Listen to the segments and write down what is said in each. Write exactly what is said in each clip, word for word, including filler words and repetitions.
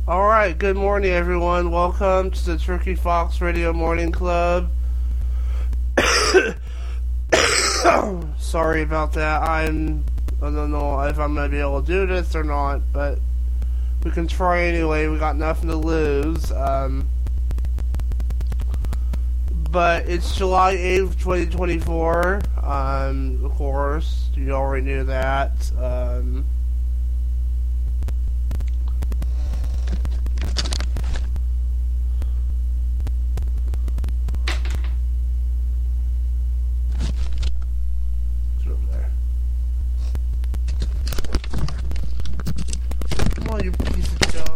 Alright, good morning everyone. Welcome to the Turkey Fox Radio Morning Club. Sorry about that. I'm, I don't know if I'm going to be able to do this or not, but we can try anyway. We got nothing to lose. Um, but it's July eighth, twenty twenty-four. Um, of course, you already knew that. Um... You piece of junk.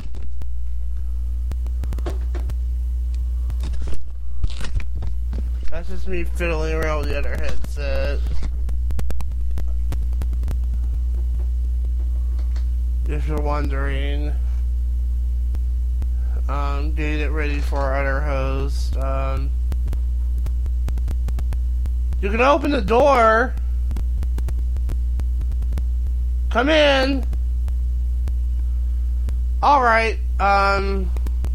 That's just me fiddling around with the other headset. If you're wondering. Um, getting it ready for our other host. Um, you can open the door. Come in. Alright, um...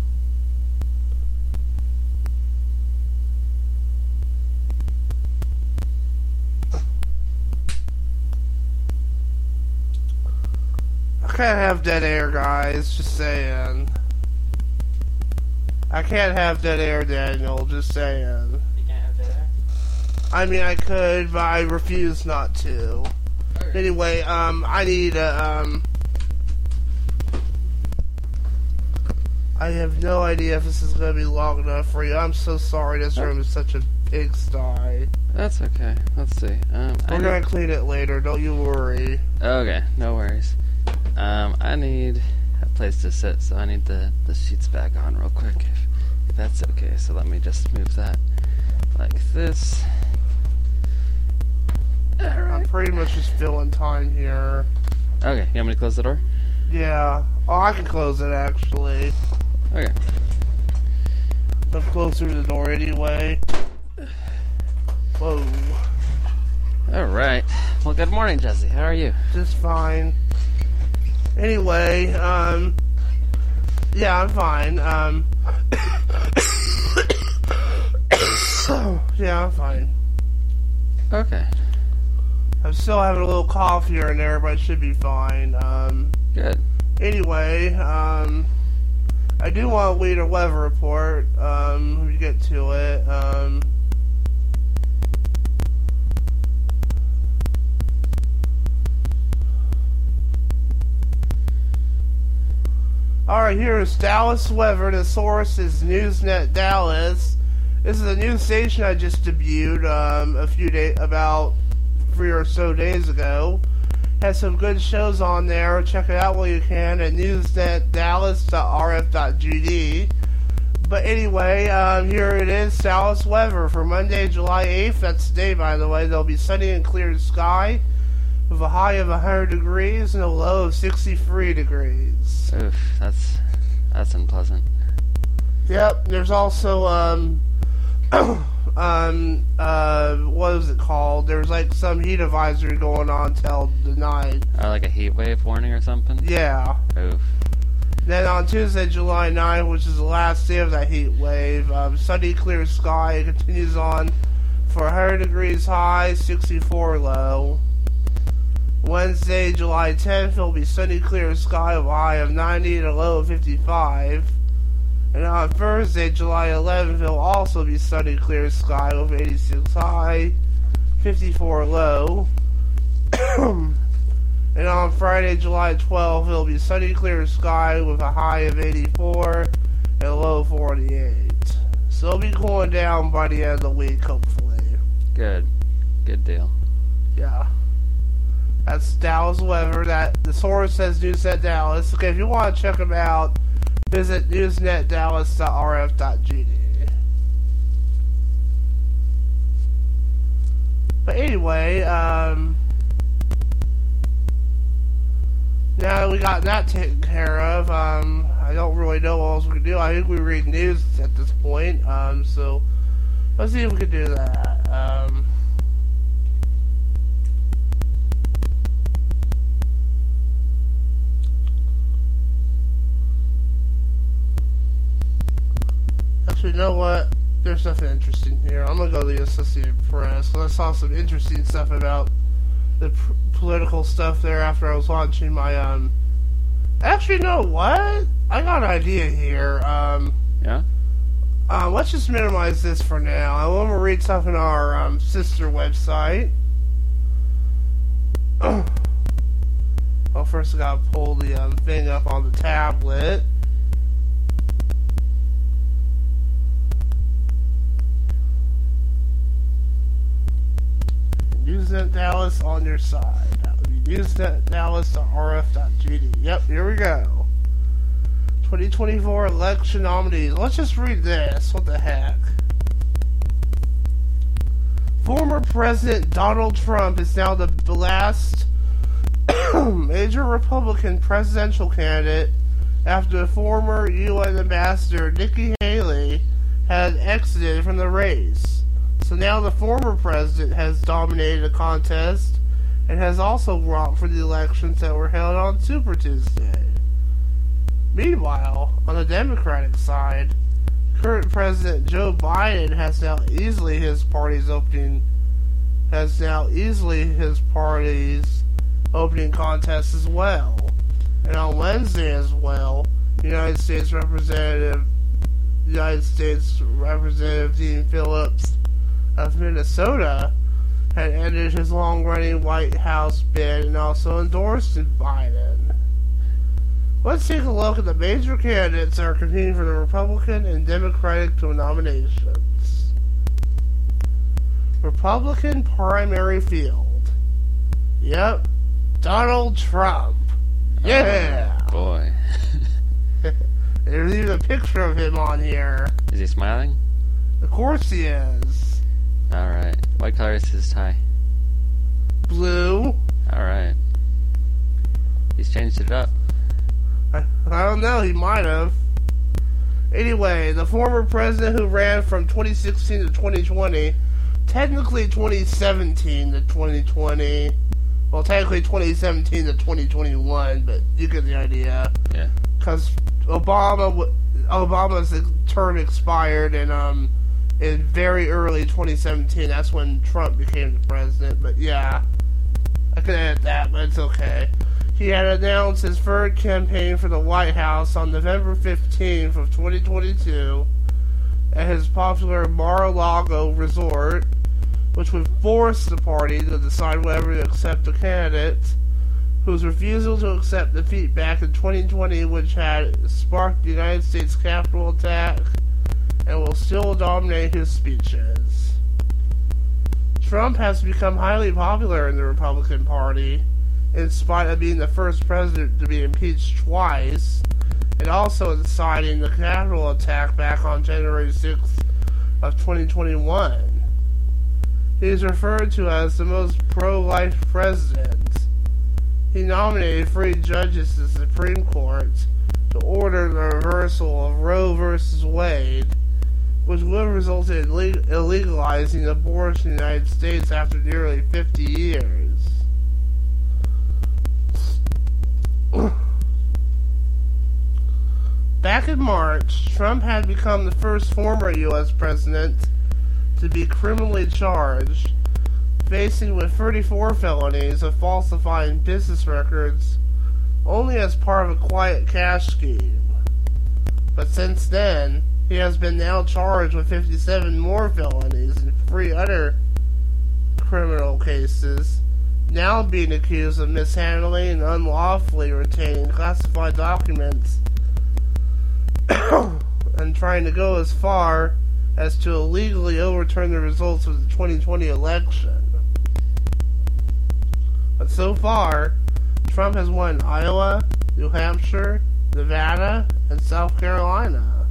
I can't have dead air, guys, just saying. I can't have dead air, Daniel, just saying. You can't have dead air? I mean, I could, but I refuse not to. Right. Anyway, um, I need, uh, um... I have no idea if this is going to be long enough for you. I'm so sorry this room is such a pigsty. That's okay. Let's see. Um, We're going to clean it later, don't you worry. Okay, no worries. Um, I need a place to sit, so I need the, the sheets back on real quick, if, if that's okay. So let me just move that like this. Alright. I'm pretty much just filling time here. Okay, you want me to close the door? Yeah. Oh, I can close it, actually. Okay. I'm closer to the door anyway. Whoa. Alright. Well, good morning, Jesse. How are you? Just fine. Anyway, um... yeah, I'm fine. Um... yeah, I'm fine. Okay. I'm still having a little cough here and there, but I should be fine. Um... Good. Anyway, um... I do want to read a weather report, um, when we get to it. Um... Alright, here is Dallas weather. The source is Newsnet Dallas. This is a new station I just debuted um, a few days, about three or so days ago. Has some good shows on there. Check it out while you can at newsnet dallas dot r f dot g d. But anyway, um, here it is, Dallas weather for Monday, July eighth. That's today, by the way. There'll be sunny and clear sky with a high of one hundred degrees and a low of sixty-three degrees. Oof, that's that's unpleasant. Yep, there's also, um, um, uh, what is it called? There's like some heat advisory going on till the night. Uh, like a heat wave warning or something? Yeah. Oof. Then on Tuesday, July ninth, which is the last day of that heat wave, um, sunny, clear sky. It continues on for one hundred degrees high, sixty-four low. Wednesday, July tenth, it'll be sunny, clear sky with a high of ninety and a low of fifty-five. And on Thursday, July eleventh, it'll also be sunny, clear sky with eighty-six high, fifty-four low. And on Friday, July twelfth, it'll be sunny, clear sky with a high of eighty-four and a low of forty-eight. So it'll be cooling down by the end of the week, hopefully. Good. Good deal. Yeah. That's Dallas weather. That the source says Newsnet Dallas. Okay, if you want to check them out, visit newsnet dallas dot r f dot g d. But anyway, um, now that we got that taken care of, um, I don't really know what else we can do. I think we read news at this point, um, so let's see if we can do that. Um, Actually, you know what? There's nothing interesting here. I'm gonna go to the Associated Press, because I saw some interesting stuff about the pr- political stuff there after I was watching my, um... Actually, you know what? I got an idea here. Um... Yeah? Uh, let's just minimize this for now. I want to read stuff in our, um, sister website. Well, first I gotta pull the, um, thing up on the tablet. Newsnet Dallas on your side. That would be newsnet dallas dot r f dot g d. Yep, here we go. twenty twenty-four election nominees. Let's just read this. What the heck? Former President Donald Trump is now the last major Republican presidential candidate after the former U N Ambassador Nikki Haley had exited from the race. So now the former president has dominated the contest and has also run for the elections that were held on Super Tuesday. Meanwhile, on the Democratic side, current President Joe Biden has now easily his party's opening has now easily his party's opening contest as well. And on Wednesday as well, United States Representative United States Representative Dean Phillips of Minnesota had ended his long-running White House bid and also endorsed Biden. Let's take a look at the major candidates that are competing for the Republican and Democratic nominations. Republican primary field. Yep. Donald Trump. Yeah. Oh, boy. There's even a picture of him on here. Is he smiling? Of course he is. Alright. What color is his tie? Blue. Alright. He's changed it up. I, I don't know, he might have. Anyway, the former president who ran from twenty sixteen to twenty twenty, technically twenty seventeen to twenty twenty, well, technically twenty seventeen to twenty twenty-one, but you get the idea. Yeah. Because Obama, Obama's term expired in, um, in very early twenty seventeen. That's when Trump became the president, but yeah. I could edit that, but it's okay. He had announced his third campaign for the White House on November fifteenth of twenty twenty-two at his popular Mar-a-Lago resort, which would force the party to decide whether to accept a candidate whose refusal to accept defeat back in twenty twenty, which had sparked the United States Capitol attack, and will still dominate his speeches. Trump has become highly popular in the Republican Party, in spite of being the first president to be impeached twice, and also inciting the Capitol attack back on January sixth of twenty twenty-one. He is referred to as the most pro-life president. He nominated three judges to the Supreme Court to order the reversal of Roe versus Wade, which would have resulted in le- illegalizing abortion in the United States after nearly fifty years. Back in March, Trump had become the first former U S president to be criminally charged, facing with thirty-four felonies of falsifying business records only as part of a quiet cash scheme. But since then, he has been now charged with fifty-seven more felonies and three other criminal cases, now being accused of mishandling and unlawfully retaining classified documents and trying to go as far as to illegally overturn the results of the twenty twenty election. But so far, Trump has won Iowa, New Hampshire, Nevada, and South Carolina.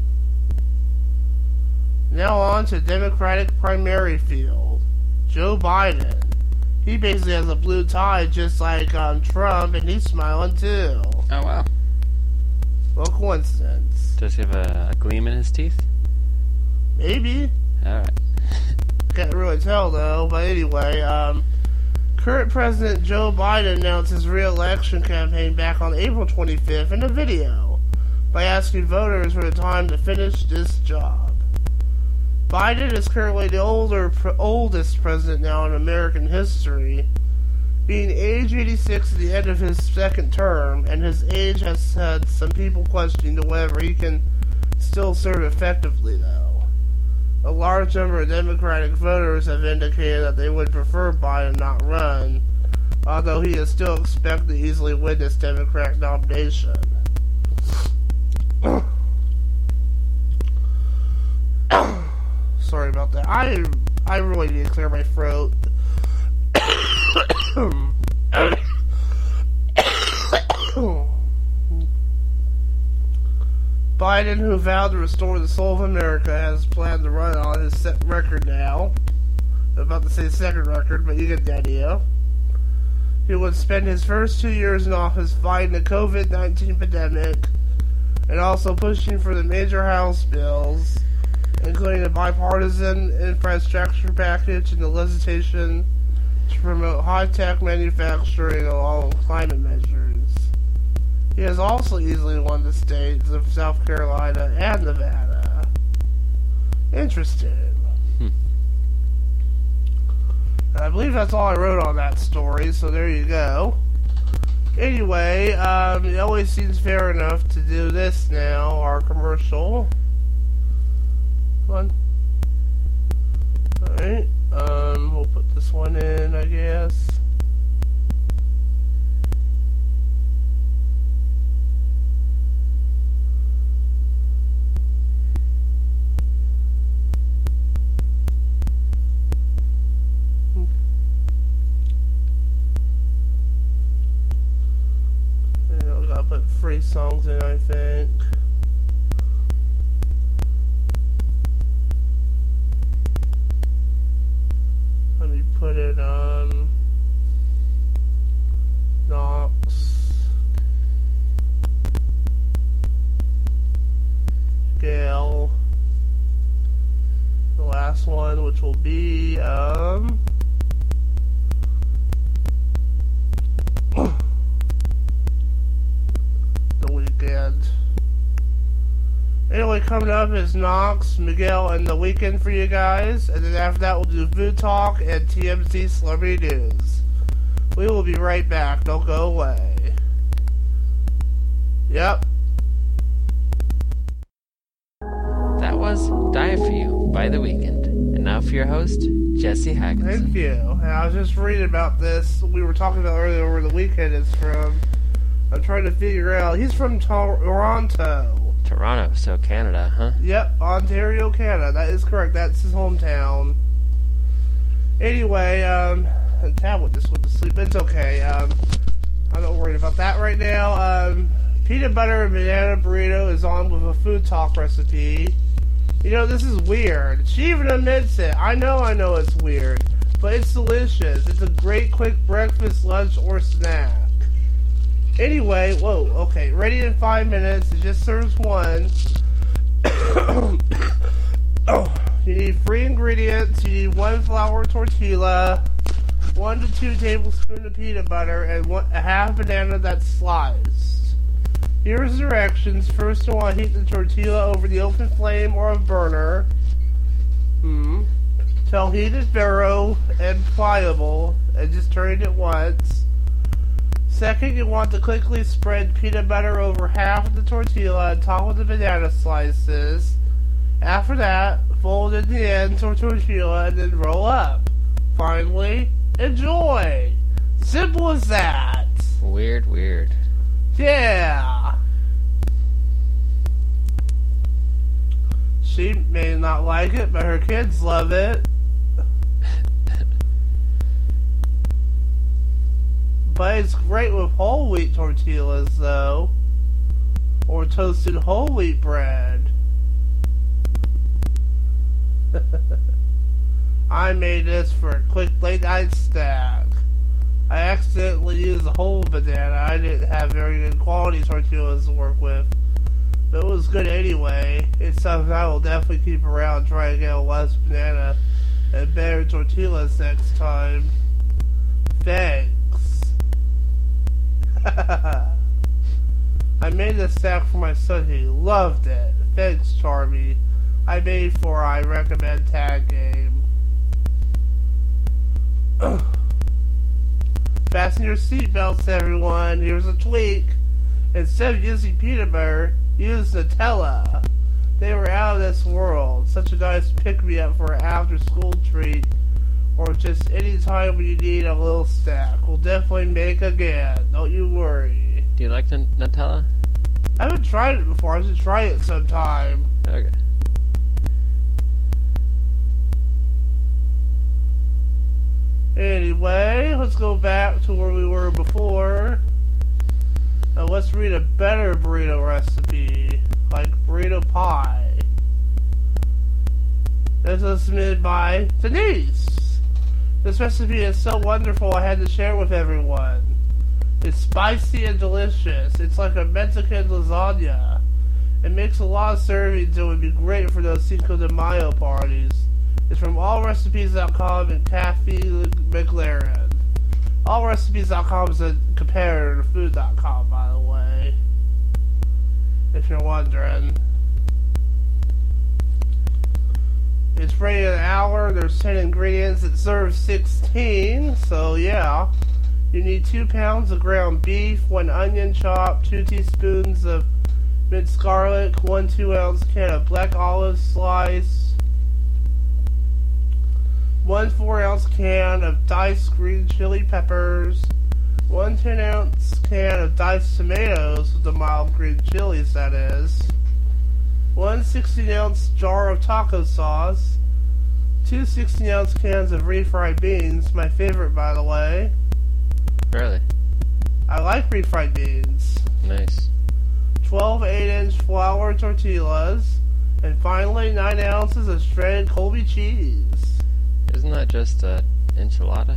Now on to Democratic primary field. Joe Biden. He basically has a blue tie just like um, Trump, and he's smiling too. Oh, wow. What coincidence. Does he have a, a gleam in his teeth? Maybe. Alright. Can't really tell though, but anyway, um, current President Joe Biden announced his re-election campaign back on April twenty-fifth in a video by asking voters for the time to finish this job. Biden is currently the older, oldest president now in American history, being age eighty-six at the end of his second term, and his age has had some people questioning whether he can still serve effectively, though. A large number of Democratic voters have indicated that they would prefer Biden not run, although he is still expected to easily win this Democratic nomination. Sorry about that. I I really need to clear my throat. Biden, who vowed to restore the soul of America, has planned to run on his set record now. I'm about to say second record, but you get the idea. He would spend his first two years in office fighting the COVID nineteen pandemic and also pushing for the major House bills, including a bipartisan infrastructure package and the legislation to promote high-tech manufacturing along with climate measures. He has also easily won the states of South Carolina and Nevada. Interesting. Hmm. I believe that's all I wrote on that story, so there you go. Anyway, um, it always seems fair enough to do this now, our commercial. Come on. Alright, um, we'll put this one in, I guess. I gotta put free songs in, I think. Let me put it on Knox, Gale, the last one, which will be um The Weeknd. Anyway, coming up is Knox, Miguel, and The Weeknd for you guys. And then after that, we'll do Food Talk and T M Z Celebrity News. We will be right back. Don't go away. Yep. That was Die For You by The Weeknd. And now for your host, Jesse Hagginson. Thank you. And I was just reading about this. We were talking about earlier where The Weeknd is from. I'm trying to figure out. He's from Toronto. Toronto, so Canada, huh? Yep, Ontario, Canada. That is correct. That's his hometown. Anyway, um, the tablet just went to sleep. It's okay. Um, I'm not worried about that right now. Um, peanut butter and banana burrito is on with a Food Talk recipe. You know, this is weird. She even admits it. I know, I know it's weird, but it's delicious. It's a great quick breakfast, lunch, or snack. Anyway, whoa, okay, ready in five minutes. It just serves one. Oh, you need three ingredients. You need one flour tortilla, one to two tablespoons of peanut butter, and one, a half banana that's sliced. Here's directions. First, you want to heat the tortilla over the open flame or a burner. Hmm. Till heat is thorough and pliable, and just turn it once. Second, you want to quickly spread peanut butter over half of the tortilla on top of the banana slices. After that, fold in the ends of tortilla and then roll up. Finally, enjoy! Simple as that! Weird, weird. Yeah! She may not like it, but her kids love it. But it's great with whole wheat tortillas, though. Or toasted whole wheat bread. I made this for a quick late night snack. I accidentally used a whole banana. I didn't have very good quality tortillas to work with. But it was good anyway. It's something I will definitely keep around, try to get a less banana and better tortillas next time. Thanks. I made this snack for my son. He loved it. Thanks, Charmy. I made for I recommend tag game. Fasten your seatbelts, everyone. Here's a tweak. Instead of using peanut butter, use Nutella. They were out of this world. Such a nice pick-me-up for an after-school treat, or just any time when you need a little snack. We'll definitely make again. Don't you worry. Do you like n- Nutella? I haven't tried it before. I should try it sometime. Okay. Anyway, let's go back to where we were before. Now let's read a better burrito recipe, like burrito pie. This was submitted by Denise. This recipe is so wonderful I had to share it with everyone. It's spicy and delicious. It's like a Mexican lasagna. It makes a lot of servings and would be great for those Cinco de Mayo parties. It's from all recipes dot com and Kathy McLaren. all recipes dot com is a competitor to food dot com, by the way, if you're wondering. It's ready in an hour. There's ten ingredients. It serves sixteen, so yeah. You need two pounds of ground beef, one onion chopped, two teaspoons of minced garlic, one two ounce can of black olive slice, one four ounce can of diced green chili peppers, one ten ounce can of diced tomatoes with the mild green chilies, that is, one sixteen ounce jar of taco sauce, two sixteen ounce cans of refried beans, my favorite, by the way. Really? I like refried beans. Nice. twelve eight inch flour tortillas, and finally nine ounces of shredded Colby cheese. Isn't that just a enchilada?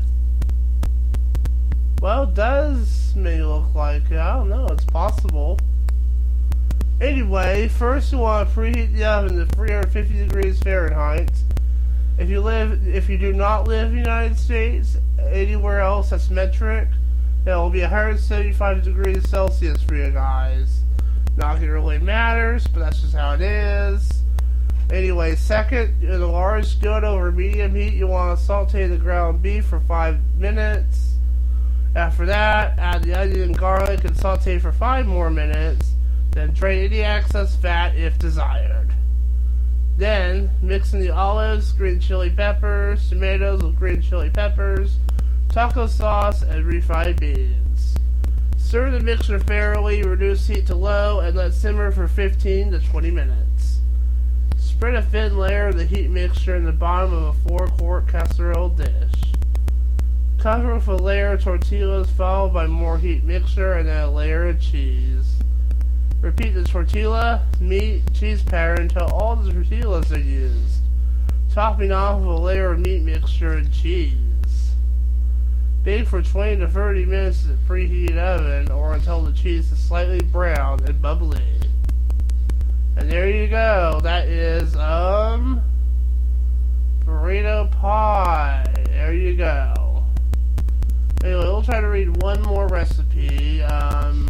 Well, it does maybe look like it. I don't know. It's possible. Anyway, first you want to preheat the oven to three hundred fifty degrees Fahrenheit. If you live, if you do not live in the United States, anywhere else that's metric, it will be one hundred seventy-five degrees Celsius for you guys. Not that it really matters, but that's just how it is. Anyway, second, in a large skillet over medium heat, you want to saute the ground beef for five minutes. After that, add the onion and garlic and saute for five more minutes. Then drain any excess fat if desired. Then, mix in the olives, green chili peppers, tomatoes with green chili peppers, taco sauce, and refried beans. Stir the mixture thoroughly, reduce heat to low, and let simmer for fifteen to twenty minutes. Spread a thin layer of the heat mixture in the bottom of a four quart casserole dish. Cover with a layer of tortillas followed by more heat mixture and then a layer of cheese. Repeat the tortilla, meat, cheese pattern until all the tortillas are used, topping off with a layer of meat mixture and cheese. Bake for twenty to thirty minutes in a preheated oven or until the cheese is slightly brown and bubbly. And there you go. That is, um, burrito pie. There you go. Anyway, we'll try to read one more recipe. Um,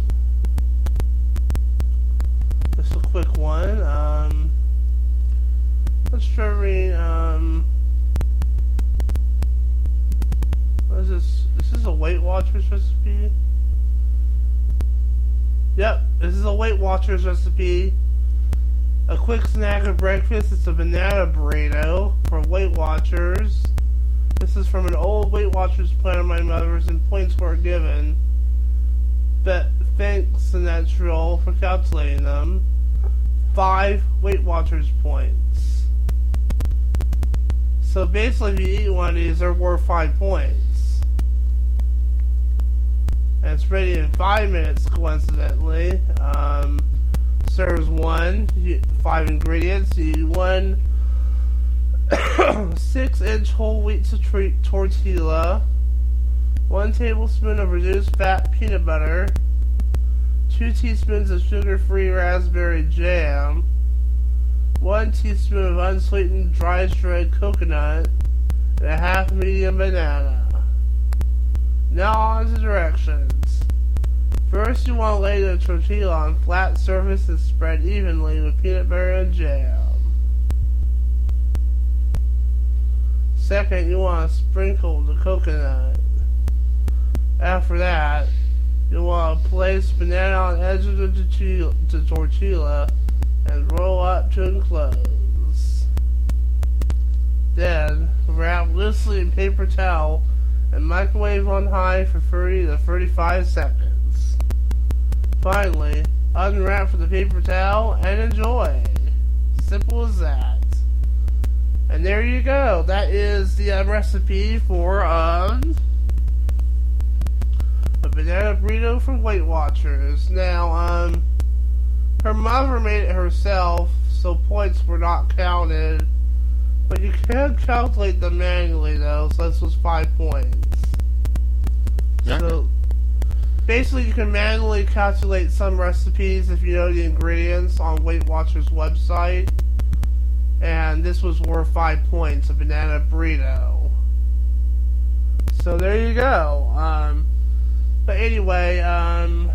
just a quick one. Um, let's try to read, um, what is this? This is a Weight Watchers recipe. Yep, this is a Weight Watchers recipe. A quick snack at breakfast. It's a banana burrito for Weight Watchers. This is from an old Weight Watchers plan of my mother's, and points were given. But thanks to Natural for calculating them. Five Weight Watchers points. So basically, if you eat one of these, they're worth five points. And it's ready in five minutes, coincidentally. Um... Serves one, five ingredients. You need one six inch whole wheat tortilla, one tablespoon of reduced fat peanut butter, two teaspoons of sugar-free raspberry jam, one teaspoon of unsweetened dry shredded coconut, and a half medium banana. Now on to directions. First, you want to lay the tortilla on a flat surface and spread evenly with peanut butter and jam. Second, you want to sprinkle the coconut. After that, you want to place banana on the edge of the tortilla, the tortilla and roll up to enclose. Then, wrap loosely in paper towel and microwave on high for thirty to thirty-five seconds. Finally, unwrap from the paper towel and enjoy. Simple as that. And there you go. That is the um, recipe for um, a banana burrito from Weight Watchers. Now, um, her mother made it herself, so points were not counted. But you can calculate them manually, though, so this was five points. Yeah. So, basically, you can manually calculate some recipes if you know the ingredients on Weight Watchers' website. And this was worth five points, a banana burrito. So there you go. Um, but anyway, um,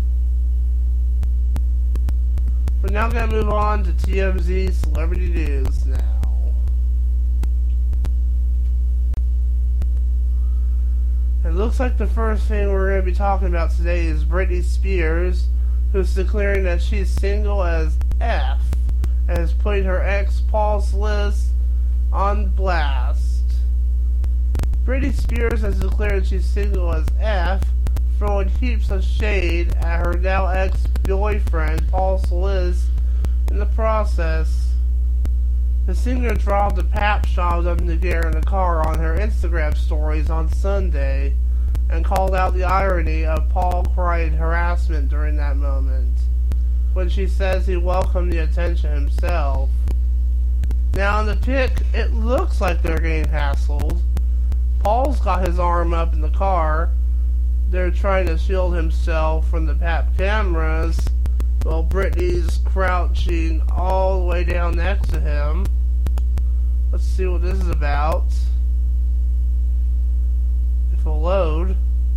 we're now going to move on to T M Z Celebrity News now. It looks like the first thing we're going to be talking about today is Britney Spears, who's declaring that she's single as F, and is putting her ex Paul Sliss on blast. Britney Spears has declared she's single as F, throwing heaps of shade at her now ex-boyfriend Paul Sliss in the process. The singer dropped a pap shot of them together in the car on her Instagram stories on Sunday and called out the irony of Paul crying harassment during that moment, when she says he welcomed the attention himself. Now in the pic, it looks like they're getting hassled. Paul's got his arm up in the car. They're trying to shield himself from the pap cameras, while Britney's crouching all the way down next to him. Let's see what this is about. If it'll load.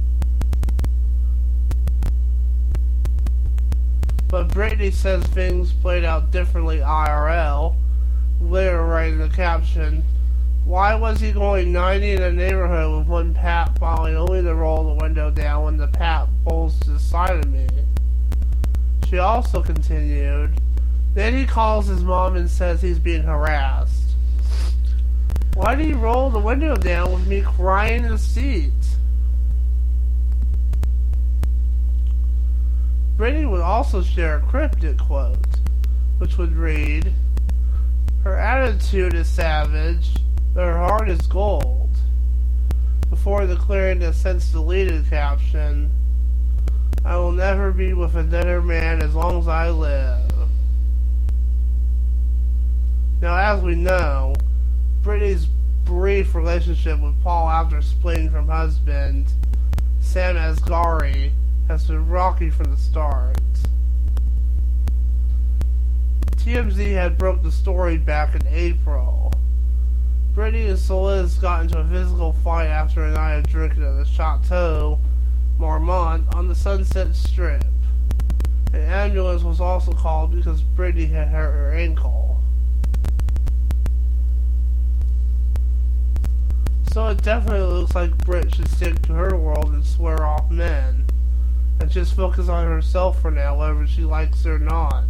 But Britney says things played out differently I R L. Later writing the caption, "Why was he going ninety in the neighborhood with one pap following only to roll the window down when the pap pulls to the side of me?" She also continued, "Then he calls his mom and says he's being harassed. Why did he roll the window down with me crying in the seat?" Britney would also share a cryptic quote, which would read, "Her attitude is savage, but her heart is gold," before declaring the since deleted caption, "I will never be with another man as long as I live." Now, as we know, Britney's brief relationship with Paul after splitting from husband Sam Asghari has been rocky from the start. T M Z had broke the story back in April. Britney and Solis got into a physical fight after a night of drinking at the Chateau Marmont on the Sunset Strip. An ambulance was also called because Britney had hurt her ankle. So it definitely looks like Brit should stick to her world and swear off men, and just focus on herself for now, whether she likes it or not.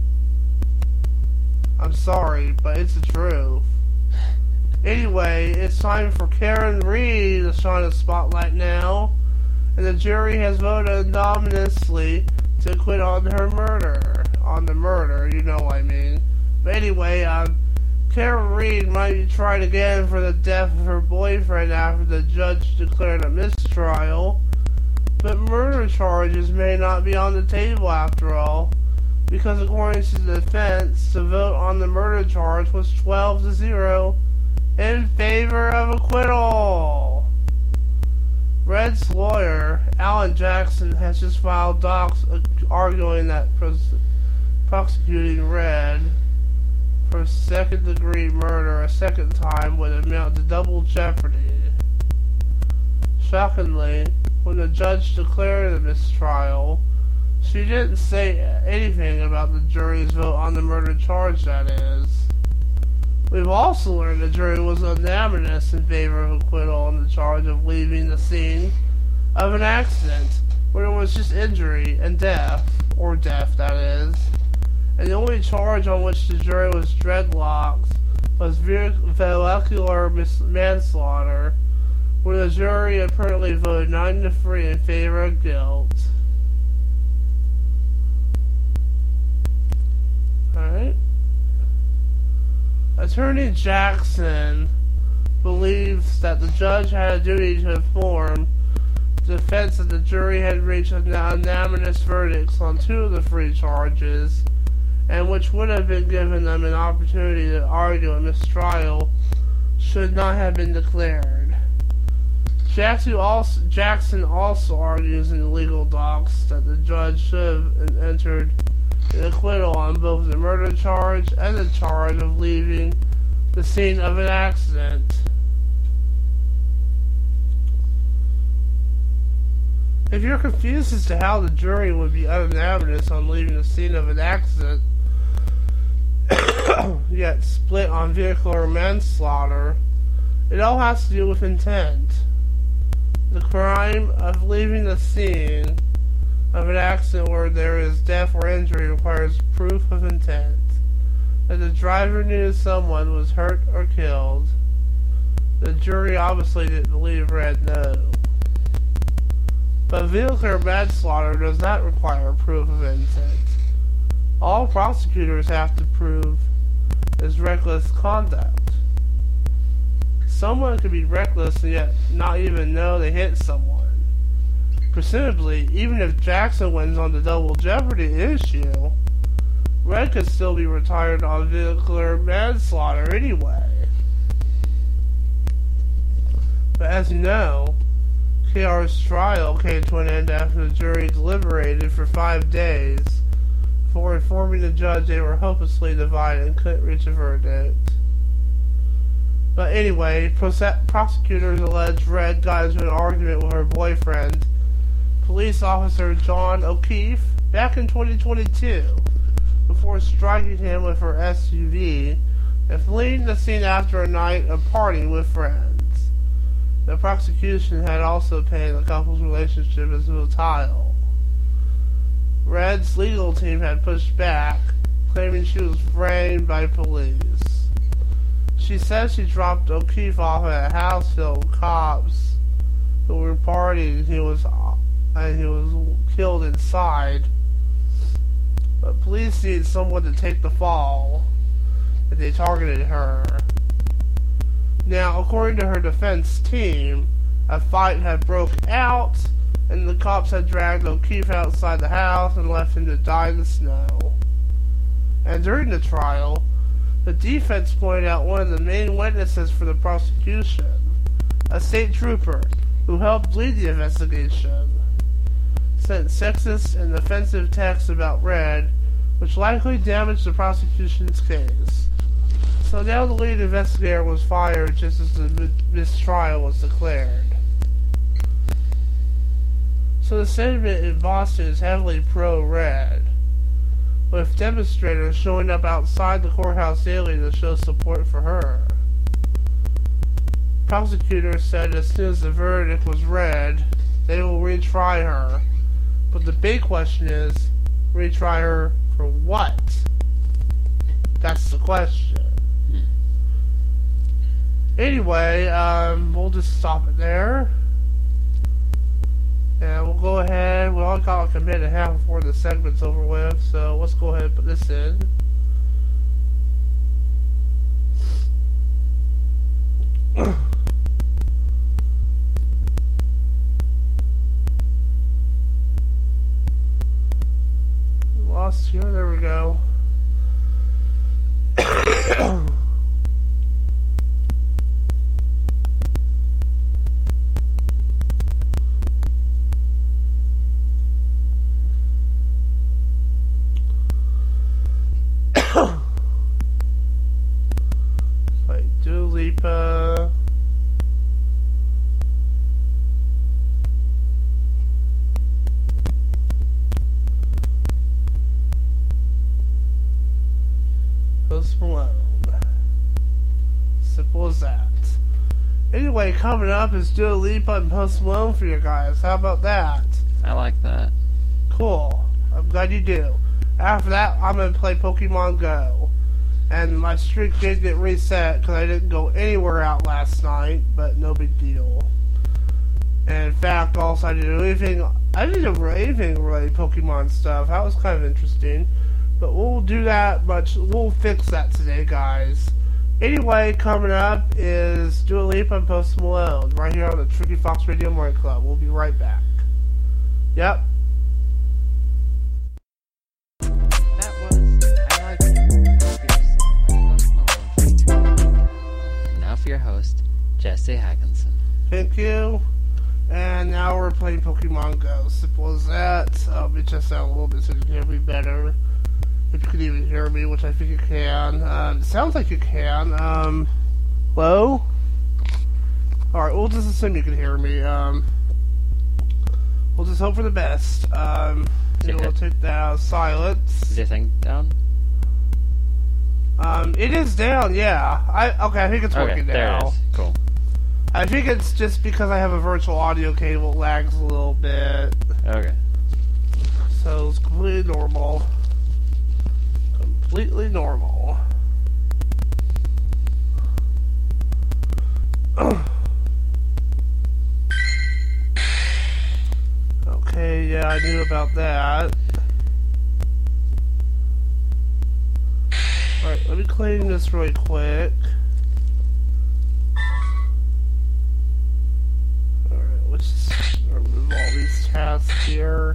I'm sorry, but it's the truth. Anyway, it's time for Karen Read to shine a spotlight now, and the jury has voted unanimously to acquit on her murder. On the murder, you know what I mean. But anyway, um, Karen Read might be tried again for the death of her boyfriend after the judge declared a mistrial, but murder charges may not be on the table after all, because according to the defense, the vote on the murder charge was twelve to zero in favor of acquittal. Red's lawyer, Alan Jackson, has just filed docs arguing that pros- prosecuting Red for second-degree murder a second time would amount to double jeopardy. Shockingly, when the judge declared the mistrial, she didn't say anything about the jury's vote on the murder charge, that is. We've also learned the jury was unanimous in favor of acquittal on the charge of leaving the scene of an accident where it was just injury and death, or death that is. And the only charge on which the jury was dreadlocked was vehicular manslaughter, where the jury apparently voted nine to three in favor of guilt. Alright. Attorney Jackson believes that the judge had a duty to inform the defense that the jury had reached unanimous verdicts on two of the three charges, and which would have been given them an opportunity to argue a mistrial should not have been declared. Jackson also, Jackson also argues in the legal docs that the judge should have entered an acquittal on both the murder charge and the charge of leaving the scene of an accident. If you're confused as to how the jury would be unanimous on leaving the scene of an accident, yet split on vehicular manslaughter, it all has to do with intent. The crime of leaving the scene of an accident where there is death or injury requires proof of intent, that the driver knew someone was hurt or killed. The jury obviously didn't believe Red no. But vehicular manslaughter does not require proof of intent. All prosecutors have to prove is reckless conduct. Someone could be reckless and yet not even know they hit someone. Presumably, even if Jackson wins on the double jeopardy issue, Red could still be retired on vehicular manslaughter anyway. But as you know, K R's trial came to an end after the jury deliberated for five days before informing the judge they were hopelessly divided and couldn't reach a verdict. But anyway, prosecutors allege Red got into an argument with her boyfriend, police officer John O'Keefe, back in twenty twenty-two, before striking him with her S U V and fleeing the scene after a night of partying with friends. The prosecution had also painted the couple's relationship as volatile. Red's legal team had pushed back, claiming she was framed by police. She said she dropped O'Keefe off at a house filled with cops who were partying and he was and he was killed inside. But police needed someone to take the fall, and they targeted her. Now, according to her defense team, a fight had broke out, and the cops had dragged O'Keefe outside the house and left him to die in the snow. And during the trial, the defense pointed out one of the main witnesses for the prosecution, a state trooper who helped lead the investigation, sent sexist and offensive texts about Red, which likely damaged the prosecution's case. So now the lead investigator was fired just as the mistrial was declared. So the sentiment in Boston is heavily pro-Red, with demonstrators showing up outside the courthouse daily to show support for her. Prosecutors said as soon as the verdict was read, they will retry her. But the big question is, retry her for what? That's the question. Anyway, um, we'll just stop it there. And we'll go ahead. We only got like a minute and a half before the segment's over with, so let's go ahead and put this in. Lost here, there we go. Like Dua Lipa. Post Malone. Simple as that. Anyway, coming up is Dua Lipa and Post Malone for you guys. How about that? I like that. Cool. I'm glad you do. After that, I'm going to play Pokemon Go. And my streak did get reset because I didn't go anywhere out last night, but no big deal. And in fact, also, I didn't do anything, I didn't do anything really Pokemon stuff. That was kind of interesting. But we'll do that much, we'll fix that today, guys. Anyway, coming up is Dua Lipa and Post Malone, right here on the Tricky Fox Radio Morning Club. We'll be right back. Yep. That was I Like You, Post Malone. Now for your host, Jesse Hackinson. Thank you. And now we're playing Pokemon Go. Simple as that. I'll be just out a little bit so you can hear me better. If you can even hear me, which I think you can. Um, it sounds like you can. Um, hello? Alright, we'll just assume you can hear me. Um, we'll just hope for the best. Um, you know, we'll take that out of silence. Is your thing down? Um, it is down, yeah. I Okay, I think it's Okay, working there now. it is. Cool. I think it's just because I have a virtual audio cable, it lags a little bit. Okay. So it's completely normal. Completely normal. Okay, yeah, I knew about that. Alright, let me clean this really quick. Alright, let's just remove all these tasks here.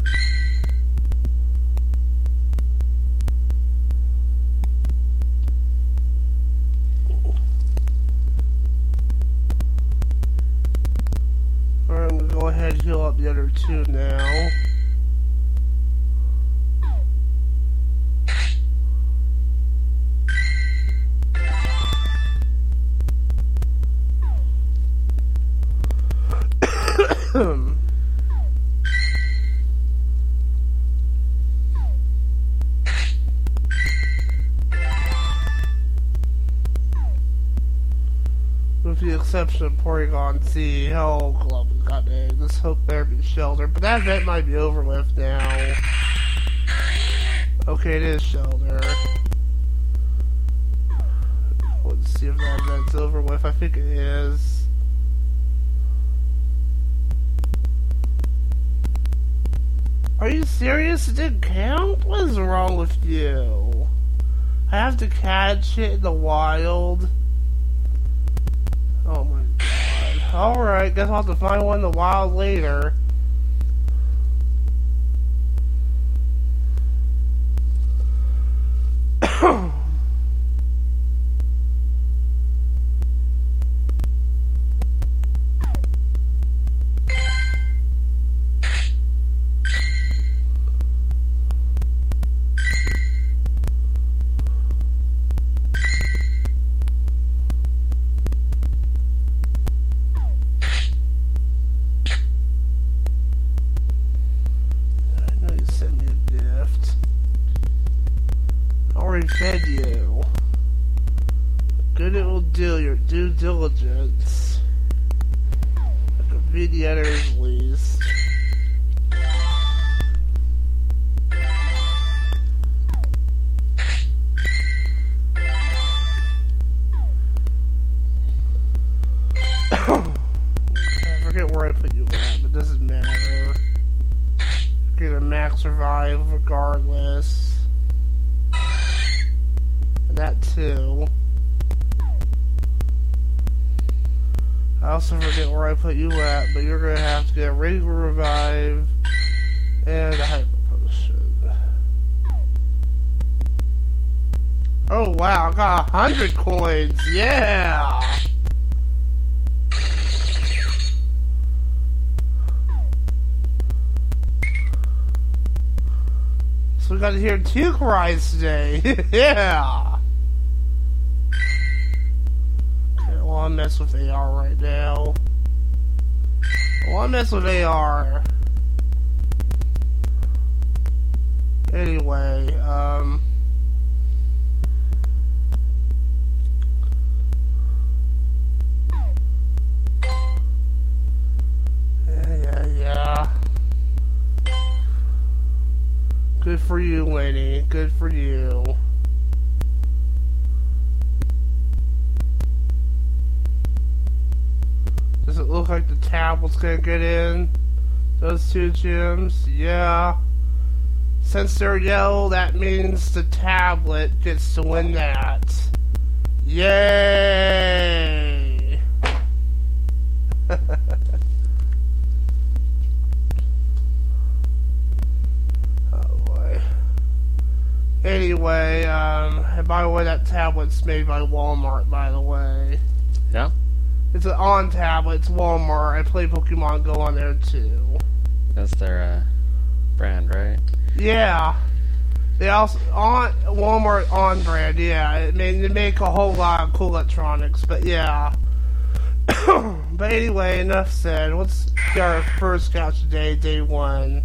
Alright, I'm gonna go ahead and heal up the other two now. With the exception of Porygon Z, oh, Glove got egg. Let's hope there be shelter. But that event might be over with now. Okay, it is shelter. Let's see if that event's over with. I think it is. Are you serious? It didn't count? What is wrong with you? I have to catch it in the wild. Oh my god. Alright, guess I'll have to find one in the wild later. Fed you. Good it will do your due diligence. Like a video editor's least. I forget where I put you at, but it doesn't matter. Get a max revive regardless. That too. I also forget where I put you at, but you're gonna have to get a regular revive and a hyper potion. Oh wow, I got a hundred coins, yeah! So we got to hear two cries today, yeah! I want to mess with A R right now. I want to mess with A R. Anyway, um... for you, Lenny. Good for you. Does it look like the tablet's gonna get in? Those two gems? Yeah. Since they're yellow, that means the tablet gets to win that. Yay! Oh boy. Anyway, um, and by the way, that tablet's made by Walmart, by the way. Yeah? It's an on tablet, it's Walmart. I play Pokemon Go on there too. That's their uh, brand, right? Yeah. They also on Walmart on brand, yeah. It made they make a whole lot of cool electronics, but yeah. But anyway, enough said. Let's get our first couch today, day one.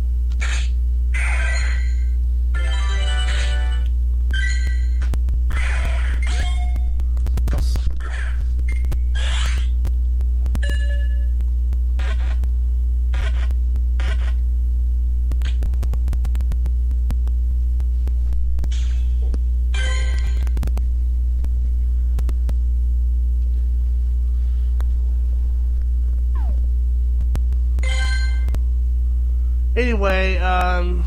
Anyway, um,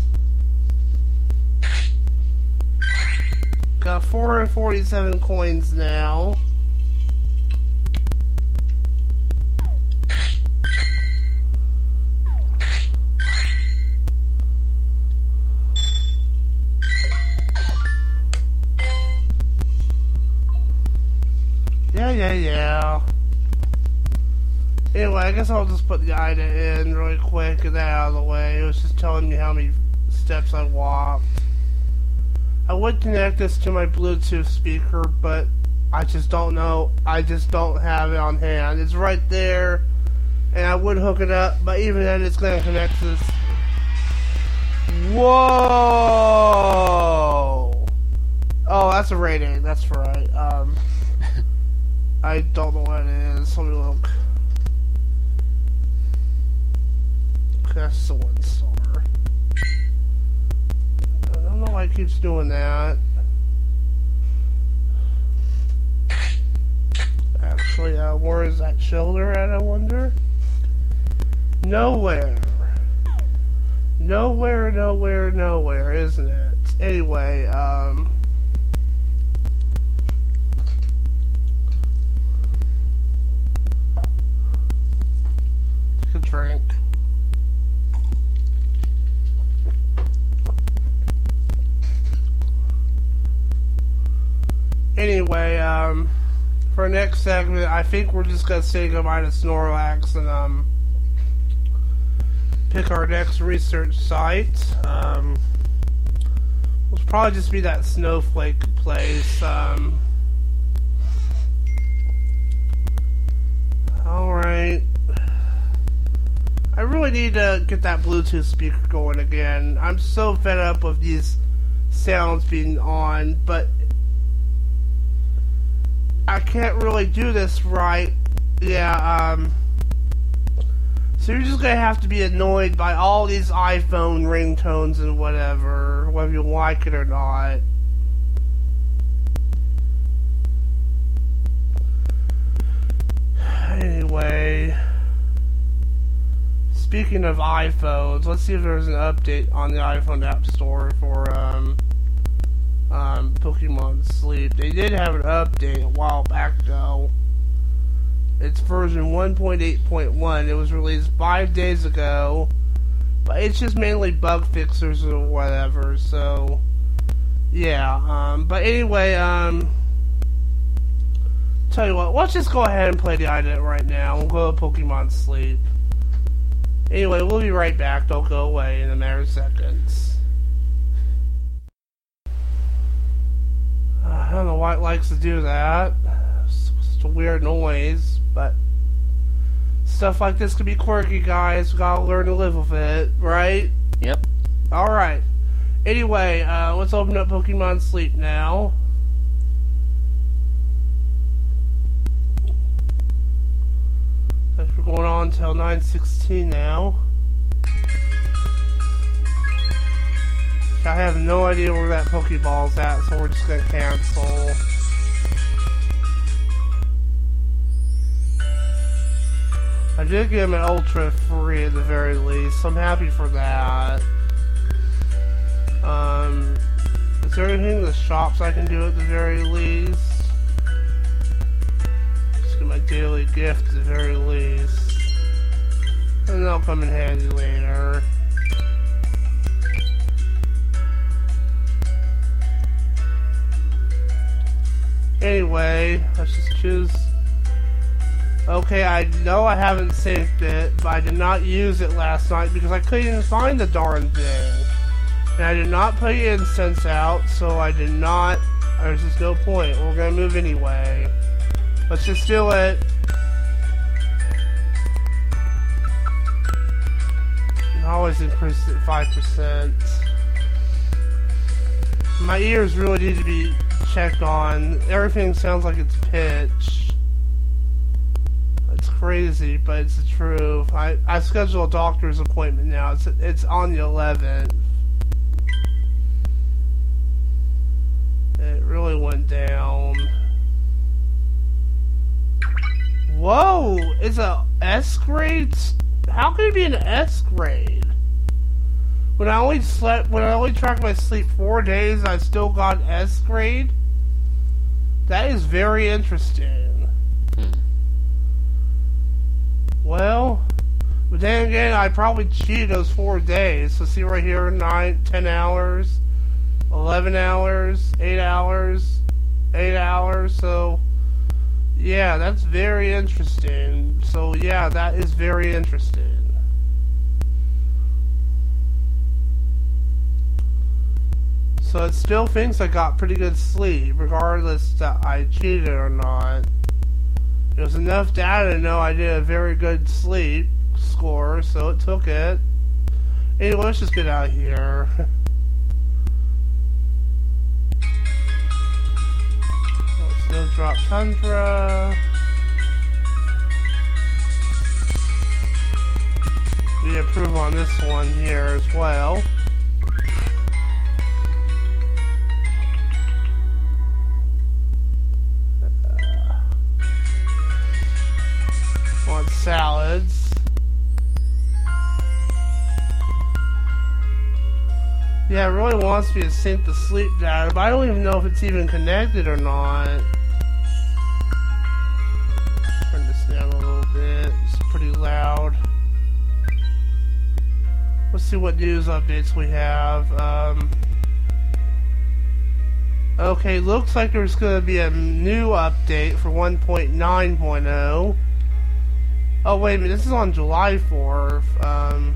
got four hundred forty-seven coins now. Yeah, yeah, yeah. Anyway, I guess I'll just put the item in really quick and that out of the way. It was just telling me how many steps I walked. I would connect this to my Bluetooth speaker, but I just don't know. I just don't have it on hand. It's right there, and I would hook it up, but even then it's going to connect to this. Whoa! Oh, that's a rating. That's right. Um, I don't know what it is. Let me look. That's the one star. I don't know why it keeps doing that. Actually, uh, where is that shoulder at, I wonder? Nowhere. Nowhere, nowhere, nowhere, isn't it? Anyway, um... take a drink. Anyway, um, for our next segment, I think we're just gonna say goodbye to Snorlax and, um, pick our next research site. Um, it'll probably just be that snowflake place, um. Alright. I really need to get that Bluetooth speaker going again. I'm so fed up with these sounds being on, but I can't really do this right. Yeah, um... so you're just gonna have to be annoyed by all these iPhone ringtones and whatever, whether you like it or not. Anyway... speaking of iPhones, let's see if there's an update on the iPhone App Store for, um... Um, Pokemon Sleep. They did have an update a while back though. It's version one point eight point one. It was released five days ago. But it's just mainly bug fixers or whatever, so yeah, um, but anyway, um tell you what, let's just go ahead and play the item right now. We'll go to Pokemon Sleep. Anyway, we'll be right back. Don't go away in a matter of seconds. I don't know why it likes to do that. It's just a weird noise, but stuff like this can be quirky, guys. We gotta learn to live with it, right? Yep. Alright. Anyway, uh, let's open up Pokemon Sleep now. We're going on until nine sixteen now. I have no idea where that Pokeball's at, so we're just gonna cancel. I did get him an Ultra free at the very least, so I'm happy for that. Um, is there anything in the shops I can do at the very least? Just get my daily gift at the very least. And that'll come in handy later. Anyway, let's just choose. Okay, I know I haven't saved it, but I did not use it last night because I couldn't even find the darn thing. And I did not put incense out, so I did not. There's just no point. We're gonna move anyway. Let's just do it. And always increase it five percent. My ears really need to be checked on. Everything sounds like it's pitched. It's crazy, but it's the truth. I, I scheduled a doctor's appointment now. It's it's on the eleventh. It really went down. Whoa! It's a S grade? How can it be an S grade? When I only slept, when I only tracked my sleep four days, I still got an S grade? That is very interesting. Hmm. Well, but then again, I probably cheated those four days. So see right here, nine, ten hours, eleven hours, eight hours, eight hours. So, yeah, that's very interesting. So, yeah, that is very interesting. So it still thinks I got pretty good sleep, regardless that I cheated or not. It was enough data to know I did a very good sleep score, so it took it. Anyway, let's just get out of here. Snowdrop Tundra. We approve on this one here as well. Want salads. Yeah, it really wants me to sync the sleep data, but I don't even know if it's even connected or not. Turn this down a little bit. It's pretty loud. Let's see what news updates we have. Um, okay, looks like there's going to be a new update for one point nine point oh. Oh, wait a minute, this is on July fourth. Um,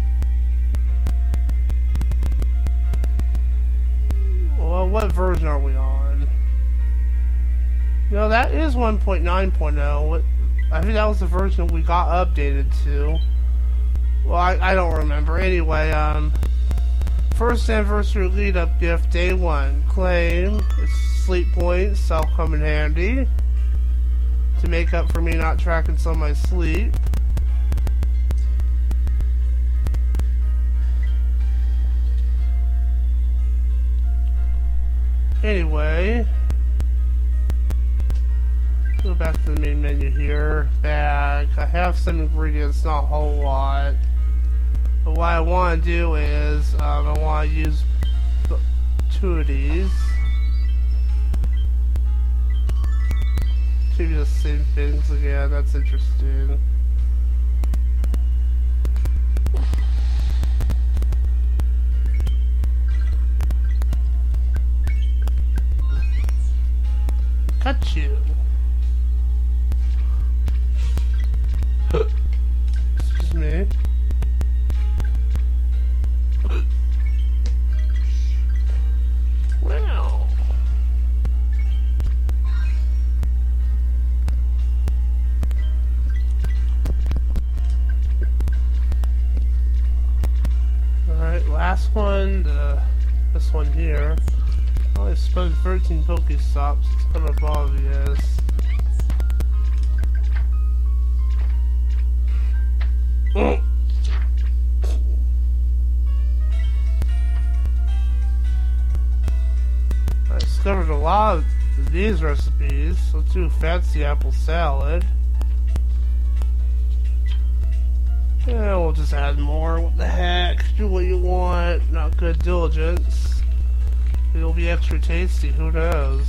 well, what version are we on? No, that is one point nine point oh. I think that was the version we got updated to. Well, I, I don't remember. Anyway, um, first anniversary lead-up gift, day one. Claim, it's sleep points, that'll come in handy to make up for me not tracking some of my sleep. Anyway, go back to the main menu here. Bag. I have some ingredients, not a whole lot. But what I want to do is, um, I want to use two of these. Two of the same things again, that's interesting. Cut you. Excuse me. Wow. Alright, last one, the, this one here. I only spent thirteen Pokestops, it's kind of obvious. discovered a lot of these recipes. Let's do fancy apple salad. Yeah, we'll just add more. What the heck? Do what you want. Not good diligence. It'll be extra tasty. Who knows?